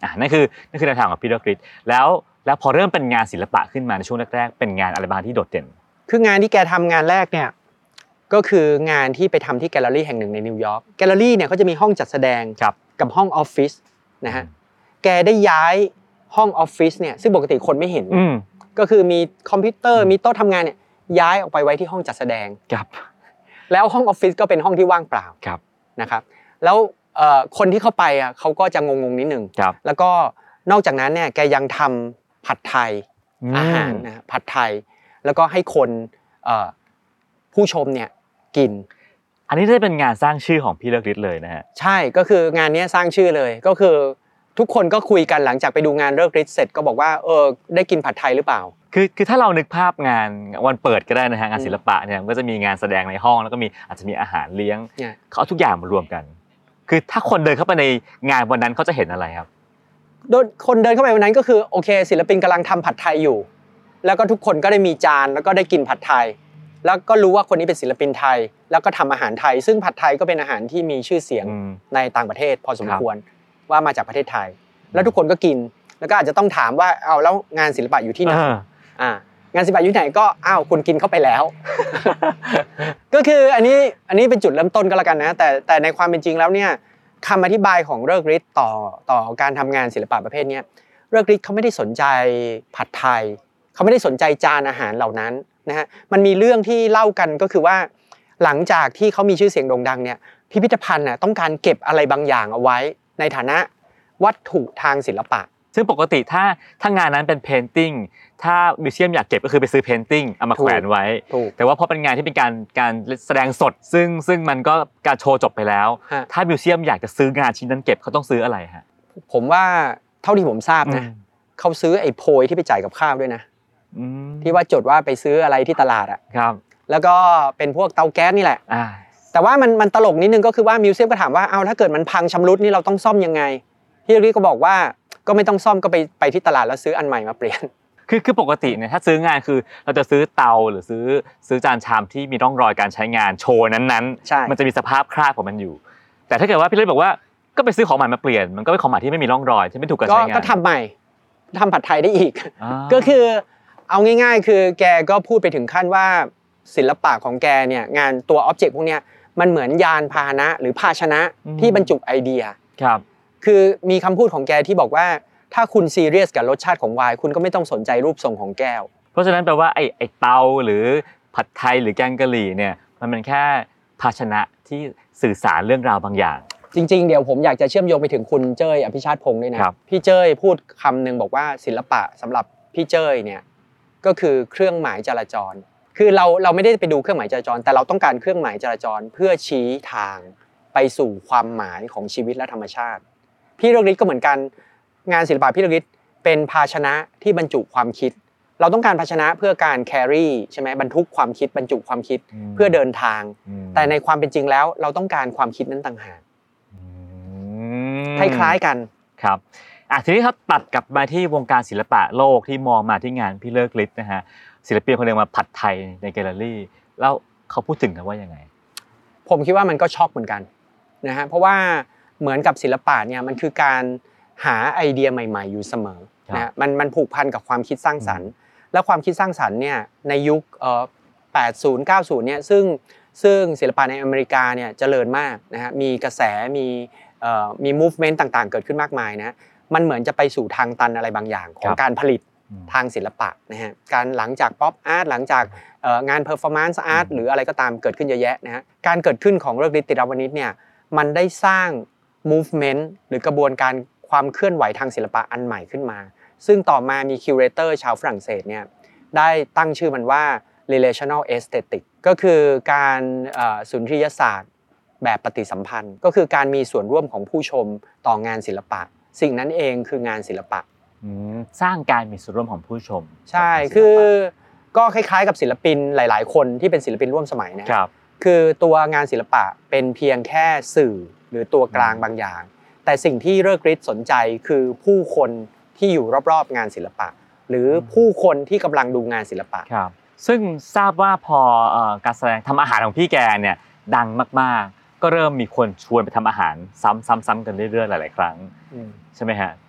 อ่ะนั่นคือนั่นคือแนวทางของพีเตอร์กริดแล้วแล้วพอเริ่มเป็นงานศิลปะขึ้นมาในช่วงแรกๆเป็นงานอะไรบ้างที่โดดเด่นคืองานที่แกทำงานแรกเนี่ยก็คืองานที่ไปทำที่แกลเลอรี่แห่งหนึ่งในนิวยอร์กแกลเลอรี่เนี่ยเขาจะมีห้องจัดแสดงกับห้องออฟฟิศนะฮะแกได้ย้ายห้องออฟฟิศเนี่ยซึ่งปกติคนไม่เห็นก็คือมีคอมพิวเตอร์มีโต๊ะทำงานเนี่ยย้ายออกไปไว้ที่ห้องจัดแสดงครับแล้วห้องออฟฟิศก็เป็นห้องที่ว่างเปล่านะครับแล้วคนที่เข้าไปอ่ะเขาก็จะงงๆนิดนึงแล้วก็นอกจากนั้นเนี่ยแกยังทำผัดไทยอาหารนะผัดไทยแล้วก็ให้คนผู้ชมเนี่ยกินอันนี้ได้เป็นงานสร้างชื่อของพี่เลิกฤทธิ์เลยนะฮะใช่ก็คืองานนี้สร้างชื่อเลยก็คือทุกคนก็คุยกันหลังจากไปดูงานเลิกฤทธิ์เสร็จก็บอกว่าเออได้กินผัดไทยหรือเปล่าคือคือถ้าเรานึกภาพงานวันเปิดก็ได้นะฮะงานศิลปะเนี่ยมันก็จะมีงานแสดงในห้องแล้วก็มีอาจจะมีอาหารเลี้ยงเขาเอาทุกอย่างมารวมกันคือถ้าคนเดินเข้าไปในงานวันนั้นเขาจะเห็นอะไรครับโดยคนเดินเข้าไปวันนั้นก็คือโอเคศิลปินกำลังทำผัดไทยอยู่แล้วก็ทุกคนก็ได้มีจานแล้วก็ได้กินผัดไทยแล้วก็รู้ว่าคนนี้เป็นศิลปินไทยแล้วก็ทำอาหารไทยซึ่งผัดไทยก็เป็นอาหารที่มีชื่อเสียงในต่างประเทศพอสมควรว่ามาจากประเทศไทยแล้วทุกคนก็กินแล้วก็อาจจะต้องถามว่าเอาแล้วงานศิลปะอยู่ที่ไหนอ่างานศิลปะอยู่ที่ไหนก็อ้าวคุณกินเข้าไปแล้วก็คืออันนี้อันนี้เป็นจุดเริ่มต้นก็แล้วกันนะแต่แต่ในความเป็นจริงแล้วเนี่ยคำอธิบายของเลิกฤทธิ์ต่อต่อการทำงานศิลปะประเภทนี้เลิกฤทธิ์เขาไม่ได้สนใจผัดไทยเขาไม่ได้สนใจจานอาหารเหล่านั้นนะฮะมันมีเรื่องที่เล่ากันก็คือว่าหลังจากที่เขามีชื่อเสียงโด่งดังเนี่ยพิพิธภัณฑ์น่ะต้องการเก็บอะไรบางอย่างเอาไว้ในฐานะวัตถุทางศิลปะซึ่งปกติถ้าถ้างานนั้นเป็นเพนติ้งถ้ามิวเซียมอยากเก็บก็คือไปซื้อเพนติ้งเอามาแขวนไว้แต่ว่าพอเป็นงานที่เป็นการการแสดงสดซึ่งซึ่งมันก็การโชว์จบไปแล้วถ้ามิวเซียมอยากจะซื้องานชิ้นนั้นเก็บเขาต้องซื้ออะไรฮะผมว่าเท่าที่ผมทราบนะเขาซื้อไอ้โพยที่ไปจ่ายกับข้าวด้วยนะที่ว่าจดว่าไปซื้ออะไรที่ตลาดอ่ะครับแล้วก็เป็นพวกเตาแก๊สนี่แหละแต่ว่ามันมันตลกนิดนึงก็คือว่ามิวเซียมก็ถามว่าเอาถ้าเกิดมันพังชำรุดนี่เราต้องซ่อมยังไงพี่รีก็บอกว่าก็ไม่ต้องซ่อมก็ไปไปที่ตลาดแล้วซื้ออันใหม่มาเปลี่ยนคือคือปกติเนี่ยถ้าซื้องานคือเราจะซื้อเตาหรือซื้อซื้อจานชามที่มีร่องรอยการใช้งานโชว์นั้นๆมันจะมีสภาพคราบของมันอยู่แต่ถ้าเกิดว่าพี่รีบอกว่าก็ไปซื้อของใหม่มาเปลี่ยนมันก็เป็นของใหม่ที่ไม่มีร่องรอยที่ไม่ถูกการใช้งานก็ทำใหม่ทำผัดไทยได้อีกก็คือเอาง่ายๆคือแกก็พูดไปถึงขั้นว่าศิลปะของแกเนี่ยงานตัวอ็อบเจกต์พวกเนี้ยมันเหมือนยานพาหนะหรือภาชนะที่บรรจุไอเดียครับคือมีคำพูดของแกที่บอกว่าถ้าคุณซีเรียสกับรสชาติของไวน์คุณก็ไม่ต้องสนใจรูปทรงของแก้วเพราะฉะนั้นแปลว่าไอ้ไอ้เตาหรือผัดไทยหรือแกงกะหรี่เนี่ยมันเป็นแค่ภาชนะที่สื่อสารเรื่องราวบางอย่างจริงๆเดี๋ยวผมอยากจะเชื่อมโยงไปถึงคุณเจ้ยอภิชาติพงษ์ด้วยนะพี่เจ้ยพูดคำนึงบอกว่าศิลปะสำหรับพี่เจ้ยเนี่ยก็คือเครื่องหมายจราจรคือเราเราไม่ได้ไปดูเครื่องหมายจราจรแต่เราต้องการเครื่องหมายจราจรเพื่อชี้ทางไปสู่ความหมายของชีวิตและธรรมชาติพี่เลิกฤทธิ์ก็เหมือนกันงานศิลปะพี่เลิกฤทธิ์เป็นภาชนะที่บรรจุความคิดเราต้องการภาชนะเพื่อการแครี่ใช่ไหมบรรทุกความคิดบรรจุความคิดเพื่อเดินทางแต่ในความเป็นจริงแล้วเราต้องการความคิดนั้นต่างหากคล้ายๆกันครับอ่ะทีนี้ครับตัดกลับมาที่วงการศิลปะโลกที่มองมาที่งานพี่เลิกฤทธิ์นะฮะศิลปินคนหนึ่งมาผัดไทยในแกลเลอรี่แล้วเขาพูดถึงกันว่ายังไงผมคิดว่ามันก็ช็อกเหมือนกันนะฮะเพราะว่าเหมือนกับศิลปะเนี่ยมันคือการหาไอเดียใหม่ๆอยู่เสมอนะมันมันผูกพันกับความคิดสร้างสรรค์และความคิดสร้างสรรค์เนี่ยในยุคเอ่อแปดสิบ เก้าสิบเนี่ยซึ่งซึ่งศิลปะในอเมริกาเนี่ยเจริญมากนะฮะมีกระแสมีเอ่อมี movement ต่างๆเกิดขึ้นมากมายนะมันเหมือนจะไปสู่ทางตันอะไรบางอย่างของการผลิตทางศิลปะนะฮะการหลังจากป๊อปอาร์ตหลังจากงานเพอร์ฟอร์แมนซ์อาร์ตหรืออะไรก็ตามเกิดขึ้นเยอะแยะนะฮะการเกิดขึ้นของเลิกฤทธิ์ ติรวณิชเนี่ยมันได้สร้าง movement หรือกระบวนการความเคลื่อนไหวทางศิลปะอันใหม่ขึ้นมาซึ่งต่อมามีคิวเรเตอร์ชาวฝรั่งเศสเนี่ยได้ตั้งชื่อมันว่า relational aesthetic ก็คือการสุนทรียศาสตร์แบบปฏิสัมพันธ์ก็คือการมีส่วนร่วมของผู้ชมต่องานศิลปะสิ่งนั้นเองคืองานศิลปะสร้างการมีส่วนร่วมของผู้ชมใช่คือก็คล้ายๆกับศิลปินหลายๆคนที่เป็นศิลปินร่วมสมัยนะครับคือตัวงานศิลปะเป็นเพียงแค่สื่อหรือตัวกลางบางอย่างแต่สิ่งที่เลิกฤทธิ์สนใจคือผู้คนที่อยู่รอบๆงานศิลปะหรือผู้คนที่กำลังดูงานศิลปะครับซึ่งทราบว่าพอการแสดงทำอาหารของพี่แกเนี่ยดังมากๆก็เริ่มมีคนชวนไปทำอาหารซ้ำๆๆกันเรื่อยๆหลายๆครั้งใช่ไหมฮะ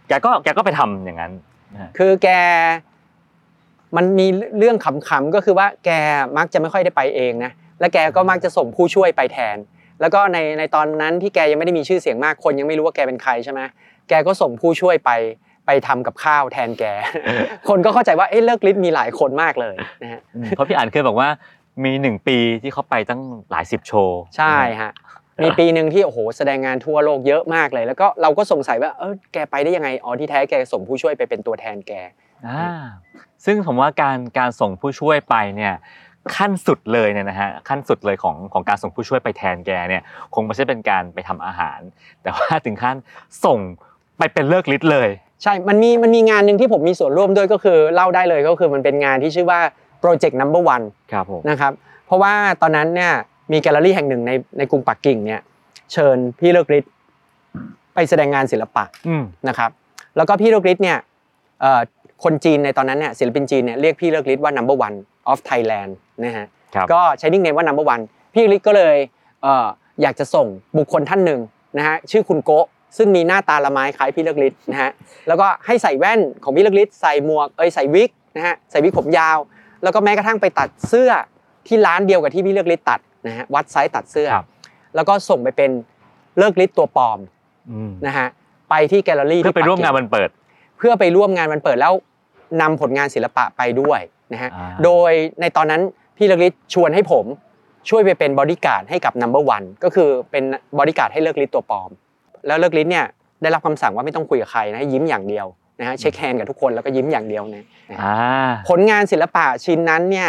แกก็แกก็ไปทำอย่างนั้นคือแกมันมีเรื่องขำๆก็คือว่าแกมักจะไม่ค่อยได้ไปเองนะและแกก็มักจะส่งผู้ช่วยไปแทนแล้วก็ในในตอนนั้นที่แกยังไม่ได้มีชื่อเสียงมากคนยังไม่รู้ว่าแกเป็นใครใช่ไหมแกก็ส่งผู้ช่วยไปไปทำกับข้าวแทนแกคนก็เข้าใจว่าเอ๊ะเลิกฤทธิ์มีหลายคนมากเลยนะฮะเพราะพี่อ่านเคยบอกว่ามีหนึ่งปีที่เขาไปตั้งหลายสิบโชว์ใช่ฮะมีปีนึงที่โอ้โหแสดงงานทั่วโลกเยอะมากเลยแล้วก็เราก็สงสัยว่าเออแกไปได้ยังไงอ๋อที่แท้แกส่งผู้ช่วยไปเป็นตัวแทนแกอ่าซึ่งผมว่าการการส่งผู้ช่วยไปเนี่ยขั้นสุดเลยเนี่ยนะฮะขั้นสุดเลยของของการส่งผู้ช่วยไปแทนแกเนี่ยคงไม่ใช่เป็นการไปทำอาหารแต่ว่าถึงขั้นส่งไปเป็นเลิกฤทธิ์เลยใช่มันมีมันมีงานนึงที่ผมมีส่วนร่วมด้วยก็คือเล่าได้เลยก็คือมันเป็นงานที่ชื่อว่า Project Number One ครับผมนะครับเพราะว่าตอนนั้นเนี่ยมีแกลเลอรี่แห่งหนึ่งในในกรุงปักกิ่งเนี่ยเชิญพี่เลิกฤทธิ์ไปแสดงงานศิลปะนะครับแล้วก็พี่เลิกฤทธิ์เนี่ยเอ่อคนจีนในตอนนั้นเนี่ยศิลปินจีนเนี่ยเรียกพี่เลิกฤทธิ์ว่า Number One of Thailand นะฮะก็ใช้นิคเนมว่า Number One พี่เลิกฤทธิ์ก็เลยเอ่ออยากจะส่งบุคคลท่านหนึ่งนะฮะชื่อคุณโกะซึ่งมีหน้าตาละไม้คล้ายพี่เลิกฤทธิ์นะฮะแล้วก็ให้ใส่แว่นของพี่เลิกฤทธิ์ใส่หมวกเอ้ยใส่วิกนะฮะใส่วิกผมยาวแล้วก็แม้กระทั่งไปตัดเสื้อที่ร้านเดียวกับที่พี่เลิกฤทธิ์ตัดนะฮะวัดไซส์ตัดเสื้อแล้วก็ส่งไปเป็นเลิกฤทธิ์ตัวปลอมนะฮะไปที่แกลเลอรี่เพื่อไปร่วมงานวันเปิดเพื่อไปร่วมงานวันเปิดแล้วนำผลงานศิลปะไปด้วยนะฮะโดยในตอนนั้นพี่เลิกฤทธิ์ชวนให้ผมช่วยไปเป็นบอดี้การ์ดให้กับ Number One ก็คือเป็นบอดี้การ์ดให้เลิกฤทธิ์ตัวปลอมแล้วเลิกฤทธิ์เนี่ยได้รับคำสั่งว่าไม่ต้องคุยกับใครนะยิ้มอย่างเดียวนะฮะเช็คแฮนด์กับทุกคนแล้วก็ยิ้มอย่างเดียวนะผลงานศิลปะชิ้นนั้นเนี่ย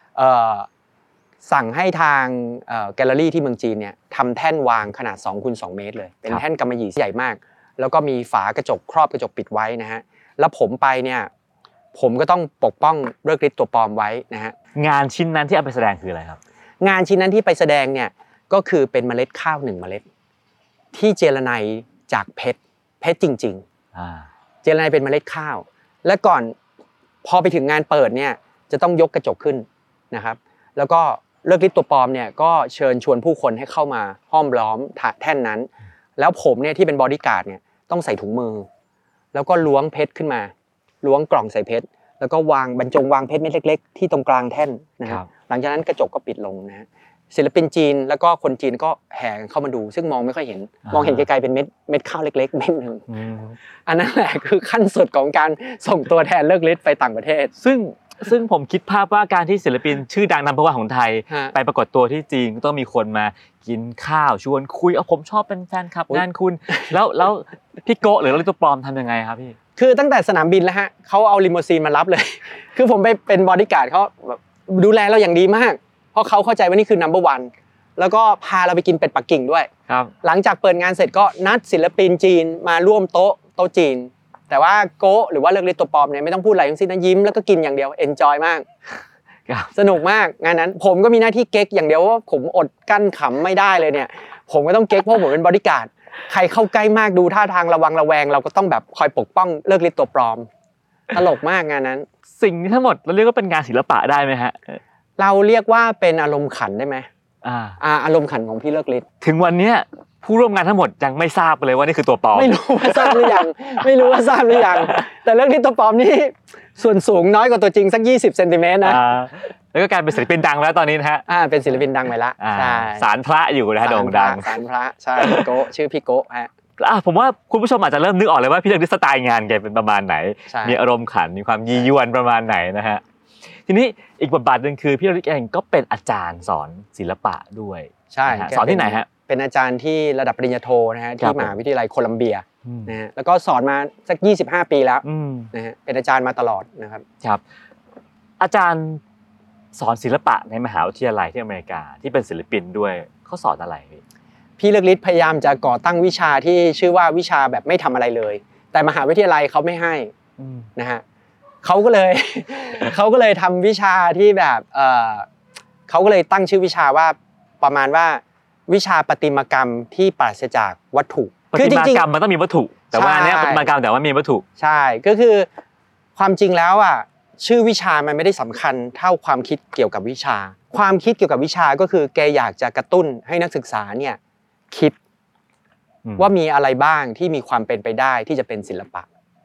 สั่งให้ทางแกลเลอรี่ที่เมืองจีนเนี่ยทำแท่นวางขนาดสองคูณสองเมตรเลยเป็นแท่นกำมะหยี่ใหญ่มากแล้วก็มีฝากระจกครอบกระจกปิดไว้นะฮะแล้วผมไปเนี่ยผมก็ต้องปกป้องเลิกฤทธิ์ตัวปลอมไว้นะฮะงานชิ้นนั้นที่เอาไปแสดงคืออะไรครับงานชิ้นนั้นที่ไปแสดงเนี่ยก็คือเป็นเมล็ดข้าวหนึ่งเมล็ดที่เจรไนจากเพชรเพชรจริงๆเจรไนเป็นเมล็ดข้าวและก่อนพอไปถึงงานเปิดเนี่ยจะต้องยกกระจกขึ้นนะครับแล้วก็เลิกฤทธิ์ตัวปลอมเนี่ยก็เชิญชวนผู้คนให้เข้ามาห้อมล้อมแท่นนั้นแล้วผมเนี่ยที่เป็นบอดี้การ์ดเนี่ยต้องใส่ถุงมือแล้วก็ล้วงเพชรขึ้นมาล้วงกล่องใส่เพชรแล้วก็วางบรรจงวางเพชรเม็ดเล็กๆที่ตรงกลางแท่นนะครับหลังจากนั้นกระจกก็ปิดลงนะฮะศิลปินจีนแล้วก็คนจีนก็แห่เข้ามาดูซึ่งมองไม่ค่อยเห็นมองเห็นไกลๆเป็นเม็ดเม็ดข้าวเล็กๆเม็ดนึงอันนั้นแหละคือขั้นสุดของการส่งตัวแทนเลิกฤทธิ์ไปต่างประเทศซึ่งซึ่งผมคิดภาพว่าการที่ศิลปินชื่อดังนัมเบอร์วันของไทยไปปรากฏตัวที่จีนต้องมีคนมากินข้าวชวนคุยเอาผมชอบเป็นแฟนคลับงานคุณแล้วแล้วพี่โกะหรือเลิกฤทธิ์ตัวปลอมทำยังไงครับพี่คือตั้งแต่สนามบินแล้วฮะเขาเอาลิมูซีนมารับเลยคือผมไปเป็นบอดี้การ์ดเขาดูแลเราอย่างดีมากเพราะเขาเข้าใจว่านี่คือ Number One แล้วก็พาเราไปกินเป็ดปักกิ่งด้วยครับหลังจากเปิดงานเสร็จก็นัดศิลปินจีนมาร่วมโต๊ะโต๊ะจีนแต่ว่าโกะหรือว่าเลิกฤทธิ์ตัวปลอมเนี่ยไม่ต้องพูดอะไรทั้งสิ้นนะยิ้มแล้วก็กินอย่างเดียวเอนจอยมากสนุกมากงานนั้นผมก็มีหน้าที่เก๊กอย่างเดียวว่าผมอดกั้นขำไม่ได้เลยเนี่ยผมก็ต้องเก๊กเพราะผมเป็นบอดี้การ์ดใครเข้าใกล้มากดูท่าทางระวังระแวงเราก็ต้องแบบคอยปกป้องเลิกฤทธิ์ตัวปลอมตลกมากงานนั้นสิ่งนี้ทั้งหมดเราเรียกว่าเป็นงานศิลปะได้ไหมฮะเราเรียกว่าเป็นอารมณ์ขันได้ไหมอ่าอารมณ์ขันของพี่เลิกฤทธิ์ถึงวันนี้ผู้ร่วมงานทั้งหมดยังไม่ทราบเลยว่านี่คือตัวปลอมไม่รู้ว่าทราบหรือยังไม่รู้ว่าทราบหรือยังแต่เลิกฤทธิ์ตัวปลอมนี่ส่วนสูงน้อยกว่าตัวจริงสักยี่สิบเซนติเมตรนะแล้วก็กลายเป็นศิลปินดังแล้วตอนนี้นะฮะอ่าเป็นศิลปินดังไปละใช่ศาลพระอยู่นะฮะโด่งดังศาลพระใช่โกะชื่อพี่โกะฮะอ่ะผมว่าคุณผู้ชมอาจจะเริ่มนึกออกเลยว่าพี่เลิกฤทธิ์สไตล์งานแกเป็นประมาณไหนมีอารมณ์ขันมีความยียวนประมาณไหนนะฮะทีนี้อีกบทบาทนึงคือพี่เลิกฤทธิ์เองก็เป็นอาจารย์สอนศิลปะด้วยใช่สอนที่ไหนฮะเป็นอาจารย์ที่ระดับปริญญาโทนะฮะที่มหาวิทยาลัยโคลัมเบียนะฮะแล้วก็สอนมาสักยี่สิบห้าปีแล้วนะฮะเป็นอาจารย์มาตลอดนะครับครับอาจารย์สอนศิลปะในมหาวิทยาลัยที่อเมริกาที่เป็นศิลปินด้วยเขาสอนอะไรพี่พี่เลิกฤทธิ์พยายามจะก่อตั้งวิชาที่ชื่อว่าวิชาแบบไม่ทำอะไรเลยแต่มหาวิทยาลัยเขาไม่ให้นะฮะเขาก็เลยเขาก็เลยทำวิชาที่แบบเออเขาก็เลยตั้งชื่อวิชาว่าประมาณว่าวิชาประติมากรรมที่ปราศจากวัตถุคือจริงๆประติมากรรมมันต้องมีวัตถุแต่ว่าอันนี้ประติมากรรมแต่ว่ามีวัตถุใช่ก็คือความจริงแล้วอ่ะชื่อวิชามันไม่ได้สำคัญเท่าความคิดเกี่ยวกับวิชาความคิดเกี่ยวกับวิชาก็คือแกอยากจะกระตุ้นให้นักศึกษาเนี่ยคิดว่ามีอะไรบ้างที่มีความเป็นไปได้ที่จะเป็นศิลปะ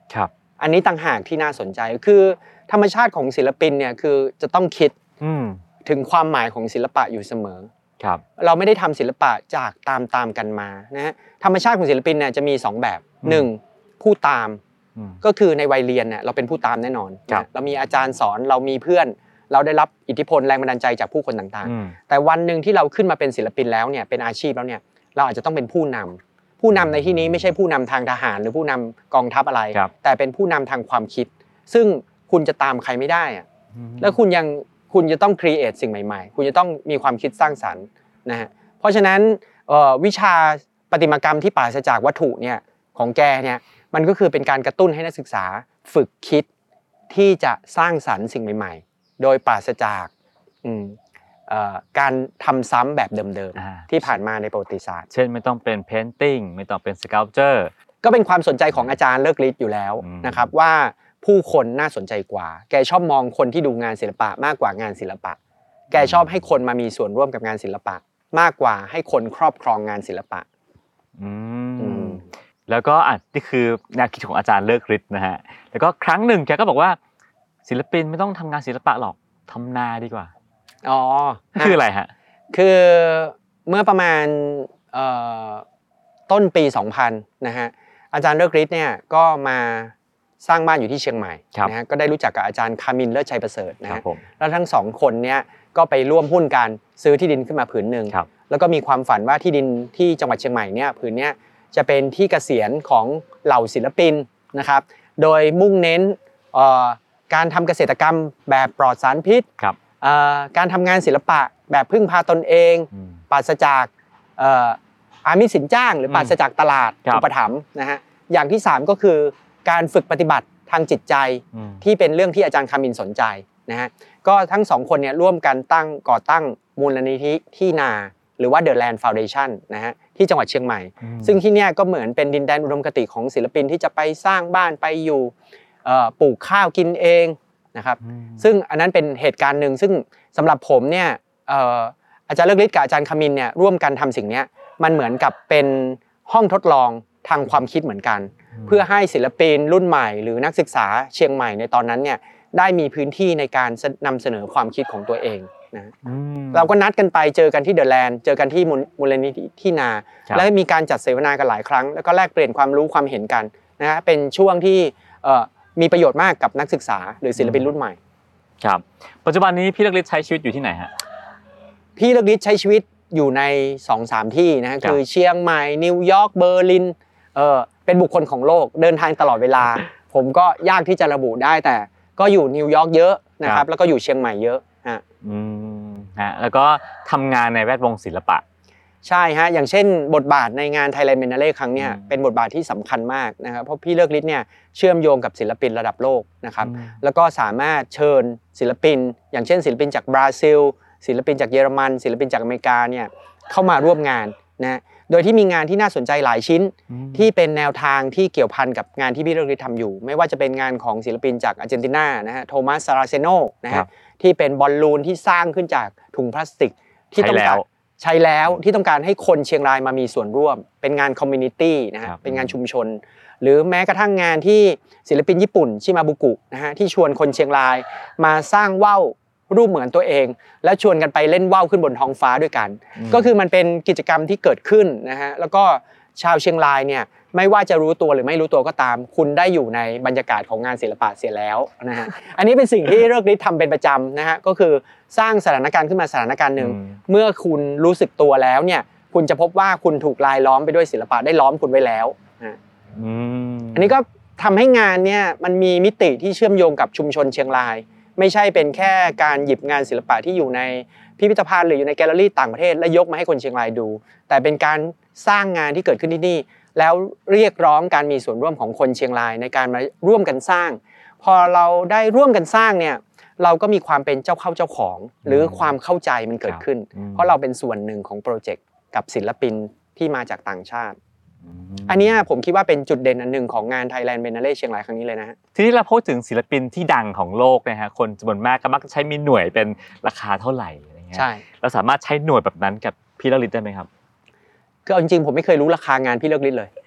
ครับอันนี้ต่างหากที่น่าสนใจคือธรรมชาติของศิลปินเนี่ยคือจะต้องคิดถึงความหมายของศิลปะอยู่เสมอครับเราไม่ได้ทำศิลปะจากตามตามกันมานะฮะธรรมชาติของศิลปินเนี่ยจะมีสองแบบหนึ่งผู้ตามก็คือในวัยเรียนเนี่ยเราเป็นผู้ตามแน่นอนเรามีอาจารย์สอนเรามีเพื่อนเราได้รับอิทธิพลแรงบันดาลใจจากผู้คนต่างๆแต่วันนึงที่เราขึ้นมาเป็นศิลปินแล้วเนี่ยเป็นอาชีพแล้วเนี่ยเราอาจจะต้องเป็นผู้นำผู้นำในที่นี้ไม่ใช่ผู้นำทางทหารหรือผู้นำกองทัพอะไรแต่เป็นผู้นำทางความคิดซึ่งคุณจะตามใครไม่ได้อะแล้วคุณยังคุณจะต้องครีเอทสิ่งใหม่ๆคุณจะต้องมีความคิดสร้างสรรค์นะฮะเพราะฉะนั้นวิชาประติมากรรมที่ปราศจากวัตถุเนี่ยของแกเนี่ยมันก็คือเป็นการกระตุ้นให้นักศึกษาฝึกคิดที่จะสร้างสรรค์สิ่งใหม่ๆโดยปราศจากการทำซ้ำแบบเดิมๆที่ผ่านมาในประวัติศาสตร์เช่นไม่ต้องเป็นเพนติ้งไม่ต้องเป็นสเกลเจอร์ก็เป็นความสนใจของอาจารย์เลิกฤทธิ์อยู่แล้วนะครับว่าผู้คนน่าสนใจกว่าแกชอบมองคนที่ดูงานศิลปะมากกว่างานศิลปะแกชอบให้คนมามีส่วนร่วมกับงานศิลปะมากกว่าให้คนครอบครองงานศิลปะอืมแล้วก็อ่ะนี่คือแนวคิดของอาจารย์เลิกฤทธิ์นะฮะแล้วก็ครั้งหนึ่งแกก็บอกว่าศิลปินไม่ต้องทำงานศิลปะหรอกทำนาดีกว่าอ๋อคืออะไรฮะคือเมื่อประมาณเอ่อต้นปีสองพันนะฮะอาจารย์เลิกฤทธิ์เนี่ยก็มาสร้างบ้านอยู่ที่เชียงใหม่นะฮะก็ได้รู้จักกับอาจารย์คามินเลิศชัยประเสริฐนะฮะแล้วทั้งสองคนเนี่ยก็ไปร่วมหุ้นกันซื้อที่ดินขึ้นมาผืนนึงแล้วก็มีความฝันว่าที่ดินที่จังหวัดเชียงใหม่เนี่ยผืนเนี้ยจะเป็นที่เกษียณของเหล่าศิลปินนะครับโดยมุ่งเน้นการทำเกษตรกรรมแบบปลอดสารพิษการทำงานศิลปะแบบพึ่งพาตนเองปราศจากอามิสสินจ้างหรือปราศจากตลาดอุปถัมภ์นะฮะอย่างที่สามก็คือการฝึกปฏิบัติทางจิตใจที่เป็นเรื่องที่อาจารย์คามินสนใจนะฮะก็ทั้งสองคนเนี่ยร่วมกันตั้งก่อตั้งมูลนิธิที่นาหรือว่า The Land Foundation นะฮะที่จังหวัดเชียงใหม่ซึ่งที่เนี่ยก็เหมือนเป็นดินแดนอุดมคติของศิลปินที่จะไปสร้างบ้านไปอยู่ปลูกข้าวกินเองนะครับซึ่งอันนั้นเป็นเหตุการณ์หนึ่งซึ่งสำหรับผมเนี่ยอาจารย์เลิกฤทธิ์กับอาจารย์คามินเนี่ยร่วมกันทำสิ่งนี้มันเหมือนกับเป็นห้องทดลองทางความคิดเหมือนกันเพื่อให้ศิลปินรุ่นใหม่หรือนักศึกษาเชียงใหม่ในตอนนั้นเนี่ยได้มีพื้นที่ในการนำเสนอความคิดของตัวเองนะเราก็นัดกันไปเจอกันที่เดอะแลนด์เจอกันที่มูลนิธิที่นาและมีการจัดเสวนากันหลายครั้งแล้วก็แลกเปลี่ยนความรู้ความเห็นกันนะฮะเป็นช่วงที่มีประโยชน์มากกับนักศึกษาหรือศิลปินรุ่นใหม่ครับปัจจุบันนี้พี่เลิกฤทธิ์ใช้ชีวิตอยู่ที่ไหนฮะพี่เลิกฤทธิ์ใช้ชีวิตอยู่ใน สองสาม ที่นะฮะคือเชียงใหม่นิวยอร์กเบอร์ลินเออเป็นบุคคลของโลกเดินทางตลอดเวลาผมก็ยากที่จะระบุได้แต่ก็อยู่นิวยอร์กเยอะนะครับแล้วก็อยู่เชียงใหม่เยอะฮะอืมฮะแล้วก็ทำงานในแวดวงศิลปะใช่ฮะอย่างเช่นบทบาทในงาน Thailand Biennale ครั้งเนี้ยเป็นบทบาทที่สำคัญมากนะครับเพราะพี่เลิกฤทธิ์เนี่ยเชื่อมโยงกับศิลปินระดับโลกนะครับแล้วก็สามารถเชิญศิลปินอย่างเช่นศิลปินจากบราซิลศิลปินจากเยอรมันศิลปินจากอเมริกาเนี่ยเข้ามาร่วมงานนะโดยที่มีงานที่น่าสนใจหลายชิ้นที่เป็นแนวทางที่เกี่ยวพันกับงานที่พี่เลิกฤทธิ์ทำอยู่ไม่ว่าจะเป็นงานของศิลปินจากอาร์เจนตินานะฮะโทมัสซาราเซโนนะฮะที่เป็นบอลลูนที่สร้างขึ้นจากถุงพลาสติกที่ต้องการใช้แล้วที่ต้องการให้คนเชียงรายมามีส่วนร่วมเป็นงานคอมมูนิตี้นะฮะเป็นงานชุมชนหรือแม้กระทั่งงานที่ศิลปินญี่ปุ่นชิมาบุกุนะฮะที่ชวนคนเชียงรายมาสร้างว่าวรูปเหมือนตัวเองและชวนกันไปเล่นว่าวขึ้นบนท้องฟ้าด้วยกันก็คือมันเป็นกิจกรรมที่เกิดขึ้นนะฮะแล้วก็ชาวเชียงรายเนี่ยไม่ว่าจะรู้ตัวหรือไม่รู้ตัวก็ตามคุณได้อยู่ในบรรยากาศของงานศิลปะเสียแล้วนะฮะอันนี้เป็นสิ่งที่เลิกฤทธิ์ทำเป็นประจำนะฮะก็คือสร้างสถานการณ์ขึ้นมาสถานการณ์หนึ่งเมื่อคุณรู้สึกตัวแล้วเนี่ยคุณจะพบว่าคุณถูกลายล้อมไปด้วยศิลปะได้ล้อมคุณไว้แล้วนะอันนี้ก็ทำให้งานเนี่ยมันมีมิติที่เชื่อมโยงกับชุมชนเชียงรายไม่ใช่เป็นแค่การหยิบงานศิลปะที่อยู่ในพิพิธภัณฑ์หรืออยู่ในแกลเลอรี่ต่างประเทศและยกมาให้คนเชียงรายดูแต่เป็นการสร้างงานที่เกิดขึ้นที่นี่แล้วเรียกร้องการมีส่วนร่วมของคนเชียงรายในการมาร่วมกันสร้างพอเราได้ร่วมกันสร้างเนี่ยเราก็มีความเป็นเจ้าเข้าเจ้าของหรือความเข้าใจมันเกิดขึ้นเพราะเราเป็นส่วนหนึ่งของโปรเจกต์กับศิลปินที่มาจากต่างชาติอันนี้ผมคิดว่าเป็นจุดเด่นอันหนึ่งของงาน Thailand Biennale เชียงรายครั้งนี้เลยนะฮะทีนี้เราพูดถึงศิลปินที่ดังของโลกนะฮะคนจำนวนมากก็มักจะใช้มีหน่วยเป็นราคาเท่าไหร่อะไรเงี้ยใช่เราสามารถใช้หน่วยแบบนั้นกับพี่เลิกฤทธิ์ได้ไหมครับก็จริงๆผมไม่เคยรู้ราคางานพี่เลิกฤทธิ์เลย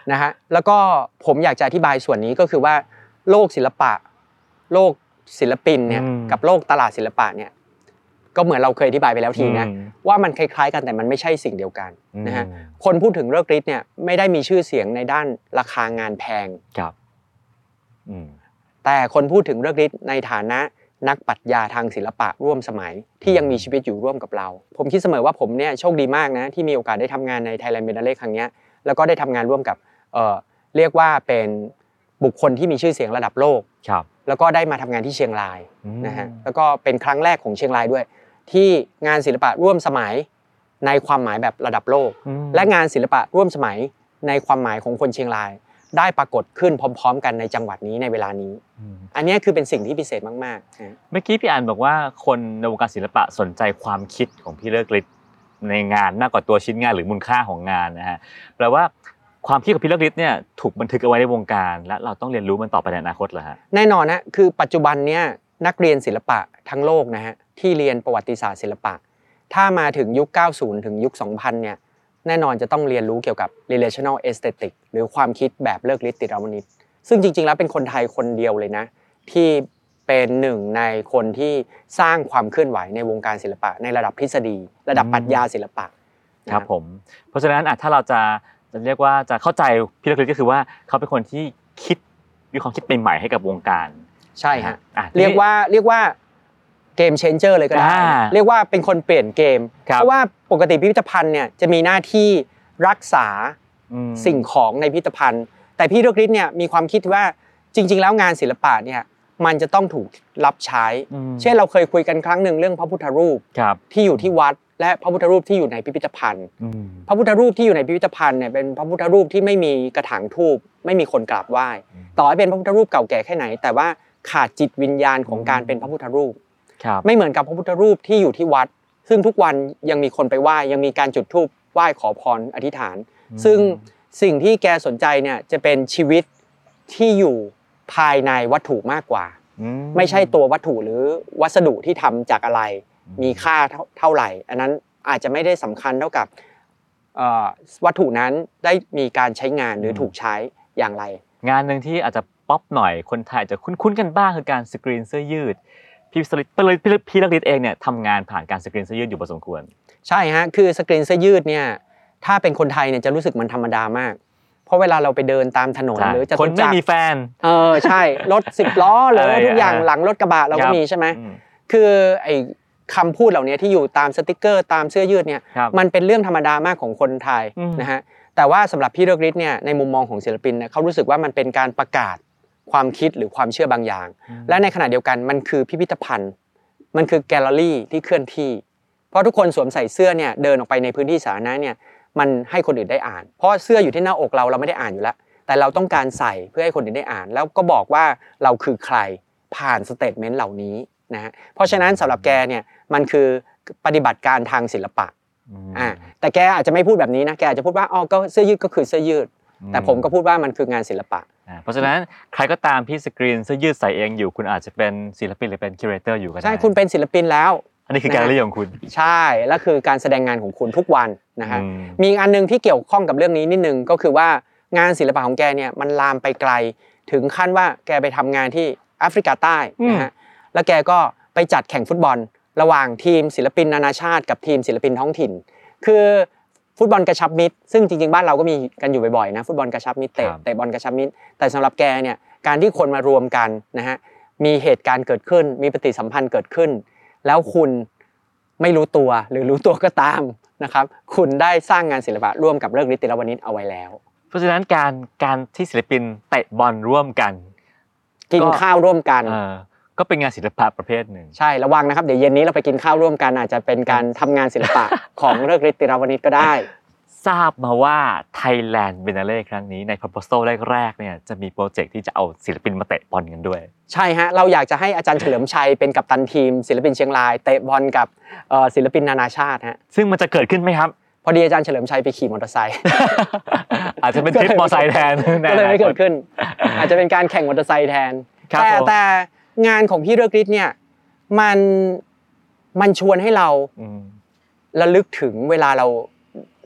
นะฮะแล้วก็ผมอยากจะอธิบายส่วนนี้ก็คือว่าโลกศิลปะโลกศิลปินเนี่ยกับโลกตลาดศิลปะเนี่ยก็เหมือนเราเคยอธิบายไปแล้วทีนะว่ามันคล้ายๆกันแต่มันไม่ใช่สิ่งเดียวกันนะฮะคนพูดถึงเลิกฤทธิ์เนี่ยไม่ได้มีชื่อเสียงในด้านราคางานแพงครับแต่คนพูดถึงเลิกฤทธิ์ในฐานะนักปรัชญาทางศิลปะร่วมสมัยที่ยังมีชีวิตอยู่ร่วมกับเราผมคิดเสมอว่าผมเนี่ยโชคดีมากนะที่มีโอกาสได้ทำงานใน Thailand Biennale ครั้งนี้แล้วก็ได้ทำงานร่วมกับเอ่อเรียกว่าเป็นบุคคลที่มีชื่อเสียงระดับโลกครับแล้วก็ได้มาทำงานที่เชียงรายนะฮะแล้วก็เป็นครั้งแรกของเชียงรายด้วยที่งานศิลปะร่วมสมัยในความหมายแบบระดับโลกและงานศิลปะร่วมสมัยในความหมายของคนเชียงรายได้ปรากฏขึ้นพร้อมๆกันในจังหวัดนี้ในเวลานี้อันนี้คือเป็นสิ่งที่พิเศษมากๆเมื่อกี้พี่อันบอกว่าคนในวงการศิลปะสนใจความคิดของพี่เลิกฤทธิ์ในงานมากกว่าตัวชิ้นงานหรือมูลค่าของงานนะฮะแปลว่าความคิดของพี่เลิกฤทธิ์เนี่ยถูกบันทึกเอาไว้ในวงการและเราต้องเรียนรู้มันต่อไปในอนาคตเหรอฮะแน่นอนนะคือปัจจุบันเนี่ยนักเรียนศิลปะทั้งโลกนะฮะที่เรียนประวัติศาสตร์ศิลปะถ้ามาถึงยุคเก้าสิบถึงยุคสองพันเนี่ยแน่นอนจะต้องเรียนรู้เกี่ยวกับ relational aesthetic หรือความคิดแบบเลิกฤทธิ์ติรวณิชซึ่งจริงๆแล้วเป็นคนไทยคนเดียวเลยนะที่เป็นหนึ่งในคนที่สร้างความเคลื่อนไหวในวงการศิลปะในระดับทฤษฎีระดับปรัชญาศิลปะครับผมเพราะฉะนั้นถ้าเราจะจะเรียกว่าจะเข้าใจพี่เลิกฤทธิ์ก็คือว่าเขาเป็นคนที่คิดมีความคิดใหม่ๆให้กับวงการใช่ฮะเรียกว่าเรียกว่าเกมเชนเจอร์เลยก็ได้เรียกว่าเป็นคนเปลี่ยนเกมเพราะว่าปกติพิพิธภัณฑ์เนี่ยจะมีหน้าที่รักษาสิ่งของในพิพิธภัณฑ์แต่พี่เลิกฤทธิ์เนี่ยมีความคิดว่าจริงๆแล้วงานศิลปะเนี่ยมันจะต้องถูกรับใช้เช่นเราเคยคุยกันครั้งหนึ่งเรื่องพระพุทธรูปที่อยู่ที่วัดและพระพุทธรูปที่อยู่ในพิพิธภัณฑ์พระพุทธรูปที่อยู่ในพิพิธภัณฑ์เนี่ยเป็นพระพุทธรูปที่ไม่มีกระถางธูปไม่มีคนกราบไหว้ต่อให้เป็นพระพุทธรูปเก่าแก่แค่ไหนแต่ว่าขาดจิตวิญญาณของการเป็นพระพุทธรูปไม่เหมือนกับพระพุทธรูปที่อยู่ที่วัดซึ่งทุกวันยังมีคนไปไหว้ยังมีการจุดธูปไหว้ขอพรอธิษฐานซึ่งสิ่งที่แกสนใจเนี่ยจะเป็นชีวิตที่อยู่ภายในวัตถุมากกว่าไม่ใช่ตัววัตถุหรือวัสดุที่ทำจากอะไรมีค่าเท่าไหร่อันนั้นอาจจะไม่ได้สำคัญเท่ากับวัตถุนั้นได้มีการใช้งานหรือถูกใช้อย่างไรงานนึงที่อาจจะป๊อปหน่อยคนไทยจะคุ้นๆกันบ้างคือการสกรีนเสื้อยืดพี่สลิดพี่เลิกฤทธิ์เองเนี่ยทำงานผ่านการสกรีนเสื้อยืดอยู่พอสมควรใช่ฮะคือสกรีนเสื้อยืดเนี่ยถ้าเป็นคนไทยเนี่ยจะรู้สึกมันธรรมดามากเพราะเวลาเราไปเดินตามถนนหรือจะคนไม่มีแฟนเออใช่รถสิบล้อหรือทุกอย่างหลังรถกระบะเราก็มีใช่ไหมคือไอ้คำพูดเหล่านี้ที่อยู่ตามสติกเกอร์ตามเสื้อยืดเนี่ยมันเป็นเรื่องธรรมดามากของคนไทยนะฮะแต่ว่าสำหรับพี่เลิกฤทธิ์เนี่ยในมุมมองของศิลปินเนี่ยเขารู้สึกว่ามันเป็นการประกาศความคิดหรือความเชื่อบางอย่างและในขณะเดียวกันมันคือพิพิธภัณฑ์มันคือแกลเลอรี่ที่เคลื่อนที่เพราะทุกคนสวมใส่เสื้อเนี่ยเดินออกไปในพื้นที่สาธารณะเนี่ยมันให้คนอื่นได้อ่านเพราะเสื้ออยู่ที่หน้าอกเราเราไม่ได้อ่านอยู่แล้วแต่เราต้องการใส่เพื่อให้คนอื่นได้อ่านแล้วก็บอกว่าเราคือใครผ่านสเตทเมนต์เหล่านี้นะฮะเพราะฉะนั้นสำหรับแกเนี่ยมันคือปฏิบัติการทางศิลปะอ่าแต่แกอาจจะไม่พูดแบบนี้นะแกอาจจะพูดว่าอ๋อก็เสื้อยืดก็คือเสื้อยืดแต่ผมก็พูดว่ามันคืองานศิลปะเพราะฉะนั้นใครก็ตามที่สกรีนเสื้อยืดใส่เองอยู่คุณอาจจะเป็นศิลปินหรือเป็นคิวเรเตอร์อยู่ก็ได้ใช่คุณเป็นศิลปินแล้วอันนี้คือแกลเลอรี่ของคุณใช่และคือการแสดงงานของคุณทุกวันนะฮะมีอีกอันนึงที่เกี่ยวข้องกับเรื่องนี้นิดนึงก็คือว่างานศิลปะของแกเนี่ยมันลามไปไกลถึงขั้นว่าแกไปทำงานที่แอฟริกาใต้นะฮะแล้วแกก็ไปจัดแข่งฟุตบอลระหว่างทีมศิลปินนานาชาติกับทีมศิลปินท้องถิ่นคือฟุตบอลกระชับมิตรซึ่งจริงๆบ้านเราก็มีกันอยู่บ่อยๆนะฟุตบอลกระชับมิตรเตะเตะบอลกระชับมิตรแต่สำหรับแกเนี่ยการที่คนมารวมกันนะฮะมีเหตุการณ์เกิดขึ้นมีปฏิสัมพันธ์เกิดขึ้นแล้วคุณไม่รู้ตัวหรือรู้ตัวก็ตามนะครับคุณได้สร้างงานศิลปะร่วมกับเลิกฤทธิ์ติรวณิชเอาไว้แล้วเพราะฉะนั้นการการที่ศิลปินเตะบอลร่วมกันกินข้าวร่วมกันก็เป็นงานศิลปะประเภทหนึ่งใช่ระวังนะครับเดี๋ยวเย็นนี้เราไปกินข้าวร่วมกันอาจจะเป็นการทำงานศิลปะของเลิกฤทธิ์ติรวณิชก็ได้ทราบมาว่า Thailand Biennale ครั้งนี้ใน proposal แรกๆเนี่ยจะมีโปรเจกต์ที่จะเอาศิลปินมาเตะบอลกันด้วยใช่ฮะเราอยากจะให้อาจารย์เฉลิมชัยเป็นกัปตันทีมศิลปินเชียงรายเตะบอลกับศิลปินนานาชาติฮะซึ่งมันจะเกิดขึ้นไหมครับพอดีอาจารย์เฉลิมชัยไปขี่มอเตอร์ไซค์อาจจะเป็นทริปมอเตอร์ไซค์แทนก็เลยไม่เกิดขึ้นอาจจะเป็นการแข่งมอเตอร์ไซค์แทนแต่แต่งานของพี่เลิกฤทธิ์เนี่ยมันมันชวนให้เราระลึกถึงเวลาเรา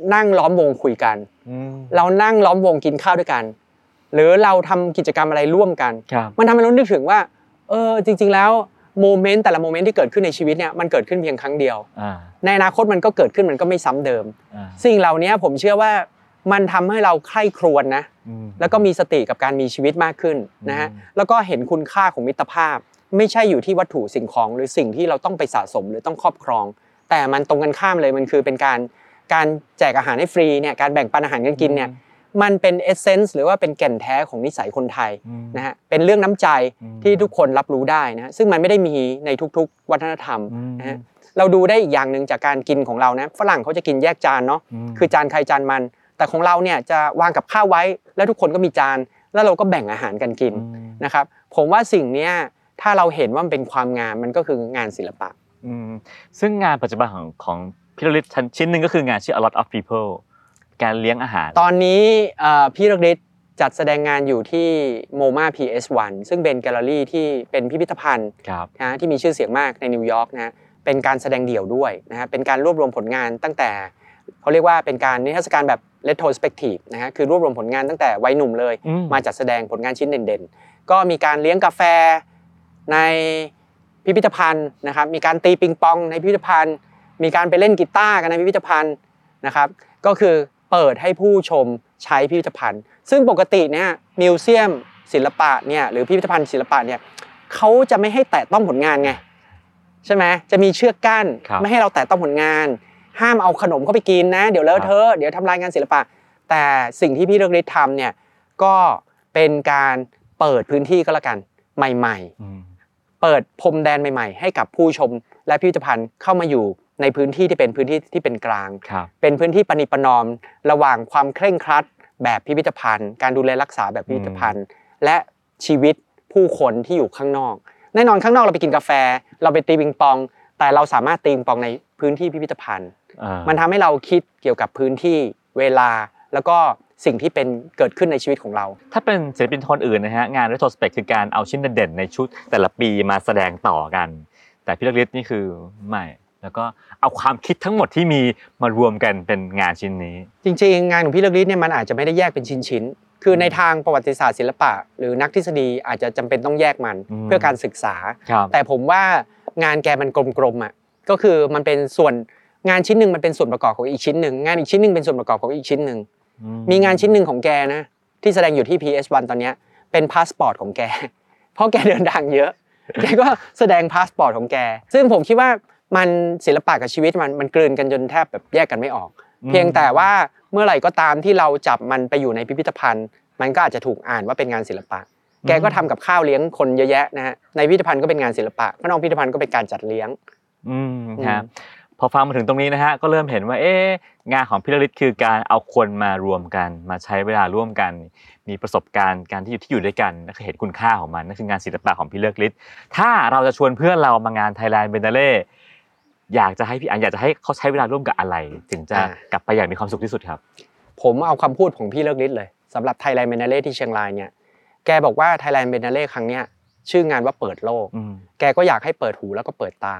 นั่งล้อมวงคุยกันเรานั่งล้อมวงกินข้าวด้วยกันหรือเราทำกิจกรรมอะไรร่วมกันมันทำให้เรานึกถึงว่าเออจริงๆแล้วโมเมนต์แต่ละโมเมนต์ที่เกิดขึ้นในชีวิตเนี่ยมันเกิดขึ้นเพียงครั้งเดียวในอนาคตมันก็เกิดขึ้นมันก็ไม่ซ้ำเดิมสิ่งเหล่านี้ผมเชื่อว่ามันทำให้เราใคร่ครวญนะแล้วก็มีสติกับการมีชีวิตมากขึ้นนะฮะแล้วก็เห็นคุณค่าของมิตรภาพไม่ใช่อยู่ที่วัตถุสิ่งของหรือสิ่งที่เราต้องไปสะสมหรือต้องครอบครองแต่มันตรงกันข้ามเลยมันคือเป็นการการแจกอาหารให้ฟรีเนี่ยการแบ่งปันอาหารกันกินเนี่ยมันเป็นเอเซนส์หรือว่าเป็นแก่นแท้ของนิสัยคนไทยนะฮะเป็นเรื่องน้ำใจที่ทุกคนรับรู้ได้นะซึ่งมันไม่ได้มีในทุกๆวัฒนธรรมนะฮะเราดูได้อีกอย่างนึงจากการกินของเรานะฝรั่งเขาจะกินแยกจานเนาะคือจานใครจานมันแต่ของเราเนี่ยจะวางกับข้าวไว้แล้วทุกคนก็มีจานแล้วเราก็แบ่งอาหารกันกินนะครับผมว่าสิ่งนี้ถ้าเราเห็นว่ามันเป็นความงามมันก็คืองานศิลปะซึ่งงานปัจจุบันของของพี่เลิศฤทธิ์ชิ้นหนึ่งก็คืองานชื่อ A Lot of People การเลี้ยงอาหารตอนนี้พี่เลิศฤทธิ์จัดแสดงงานอยู่ที่ โม เอ็ม เอ พี เอส วัน ซึ่งเป็นแกลเลอรี่ที่เป็นพิพิธภัณฑ์นะที่มีชื่อเสียงมากในนิวยอร์กนะเป็นการแสดงเดี่ยวด้วยนะฮะเป็นการรวบรวมผลงานตั้งแต่เขาเรียกว่าเป็นการนิทรรศการแบบ retrospective นะฮะคือรวบรวมผลงานตั้งแต่วัยหนุ่มเลยมาจัดแสดงผลงานชิ้นเด่นๆก็มีการเลี้ยงกาแฟในพิพิธภัณฑ์นะครับมีการตีปิงปองในพิพิธภัณฑ์มีการไปเล่นกีตาร์กันในพิพิธภัณฑ์นะครับก็คือเปิดให้ผู้ชมใช้พิพิธภัณฑ์ซึ่งปกติเนี่ยมิวเซียมศิลปะเนี่ยหรือพิพิธภัณฑ์ศิลปะเนี่ยเขาจะไม่ให้แตะต้องผลงานไงใช่ไหมจะมีเชือกกั้นไม่ให้เราแตะต้องผลงานห้ามเอาขนมเข้าไปกินนะเดี๋ยวเลอะเทอะเดี๋ยวทำลายงานศิลปะแต่สิ่งที่พี่เลิศฤทธิ์ทำเนี่ยก็เป็นการเปิดพื้นที่ก็แล้วกันใหม่ๆเปิดพรมแดนใหม่ๆให้กับผู้ชมและพิพิธภัณฑ์เข้ามาอยู่ในพื้นที่ที่เป็นพื้นที่ที่เป็นกลางเป็นพื้นที่ปณิประนอมระหว่างความเคร่งครัดแบบพิพิธภัณฑ์การดูแลรักษาแบบพิพิธภัณฑ์และชีวิตผู้คนที่อยู่ข้างนอกแน่นอนข้างนอกเราไปกินกาแฟเราไปตีปิงปองแต่เราสามารถตีปิงปองในพื้นที่พิพิธภัณฑ์มันทำให้เราคิดเกี่ยวกับพื้นที่เวลาแล้วก็สิ่งที่เป็นเกิดขึ้นในชีวิตของเราถ้าเป็นศิลปินคนอื่นนะฮะงาน retrospect คือการเอาชิ้นเด่นๆในชุดแต่ละปีมาแสดงต่อกันแต่พี่เลิศฤทธิ์นี่คือไม่แล้วก็เอาความคิดทั้งหมดที่มีมารวมกันเป็นงานชิ้นนี้จริงๆงานของพี่เลิศฤทธิ์เนี่ยมันอาจจะไม่ได้แยกเป็นชิ้นๆคือในทางประวัติศาสตร์ศิลปะหรือนักทฤษฎีอาจจะจำเป็นต้องแยกมันเพื่อการศึกษาแต่ผมว่างานแกมันกลมๆอ่ะก็คือมันเป็นส่วนงานชิ้นนึงมันเป็นส่วนประกอบของอีกชิ้นนึงงานอีกชิ้นนึงเป็นส่วนประกอบของอีกชิ้นนึงมีงานชิ้นนึงของแกนะที่แสดงอยู่ที่ พี เอส วัน ตอนนี้เป็นพาสปอร์ตของแกเพราะแกเดินทางเยอะแกก็แสดงพาสปอร์ตของแกซึ่งผมคิดว่ามันศิลปะกับชีวิตมันมันกลืนกันจนแทบแบบแยกกันไม่ออกเพียงแต่ว่าเมื่อไหร่ก็ตามที่เราจับมันไปอยู่ในพิพิธภัณฑ์มันก็อาจจะถูกอ่านว่าเป็นงานศิลปะแกก็ทำกับข้าวเลี้ยงคนเยอะแยะนะฮะในพิพิธภัณฑ์ก็เป็นงานศิลปะข้างนอกพิพิธภัณฑ์ก็เป็นการจัดเลี้ยงอืมครับพอฟังมาถึงตรงนี้นะฮะก็เริ่มเห็นว่าเอ๊ะงานของพี่เลิศฤทธิ์คือการเอาคนมารวมกันมาใช้เวลาร่วมกันมีประสบการณ์การที่อยู่ที่อยู่ด้วยกันนั่นคือเห็นคุณค่าของมันนั่นคืองานศิลปะของพี่เลิศฤทธิ์ถ้าเราจะชวนเพื่อนเรามางาน Thailand Biennale อยากจะให้พี่อันอยากจะให้เขาใช้เวลาร่วมกับอะไรถึงจะกลับไปอย่างมีความสุขที่สุดครับผมเอาคำพูดของพี่เลิศฤทธิ์เลยสำหรับ Thailand Biennale ที่เชียงรายเนี่ยแกบอกว่า Thailand Biennale ครั้งเนี้ยชื่องานว่าเปิดโลกแกก็อยากให้เปิดหูแล้วก็เปิดตา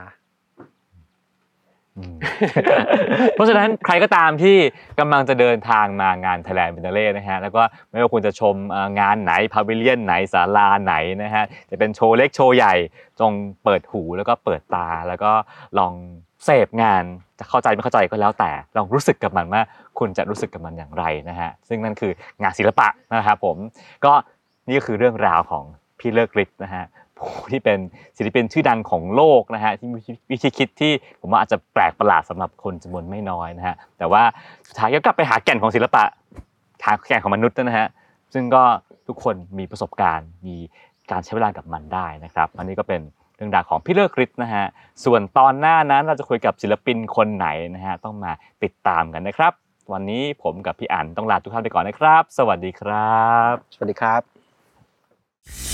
เพราะฉะนั้นใครก็ตามที่กำลังจะเดินทางมางาน Thailand Biennale นะฮะแล้วก็ไม่ว่าคุณจะชมงานไหนพาวิเลียนไหนศาลาไหนนะฮะจะเป็นโชว์เล็กโชว์ใหญ่จงเปิดหูแล้วก็เปิดตาแล้วก็ลองเสพงานจะเข้าใจไม่เข้าใจก็แล้วแต่ลองรู้สึกกับมันว่าคุณจะรู้สึกกับมันอย่างไรนะฮะซึ่งนั่นคืองานศิลปะนะครับผมก็นี่ก็คือเรื่องราวของพี่เลิศฤทธิ์นะฮะที่เป็นศิลปินชื่อดังของโลกนะฮะที่มีวิธีคิดที่ผมว่าอาจจะแปลกประหลาดสำหรับคนจำนวนไม่น้อยนะฮะแต่ว่าสุดท้ายก็กลับไปหาแก่นของศิลปะหาแก่นของมนุษย์นะฮะซึ่งก็ทุกคนมีประสบการณ์มีการใช้เวลากับมันได้นะครับอันนี้ก็เป็นเรื่องราวของพี่เลิศฤทธิ์นะฮะส่วนตอนหน้านั้นเราจะคุยกับศิลปินคนไหนนะฮะต้องมาติดตามกันนะครับวันนี้ผมกับพี่อั๋นต้องลาทุกท่านไปก่อนนะครับสวัสดีครับสวัสดีครับ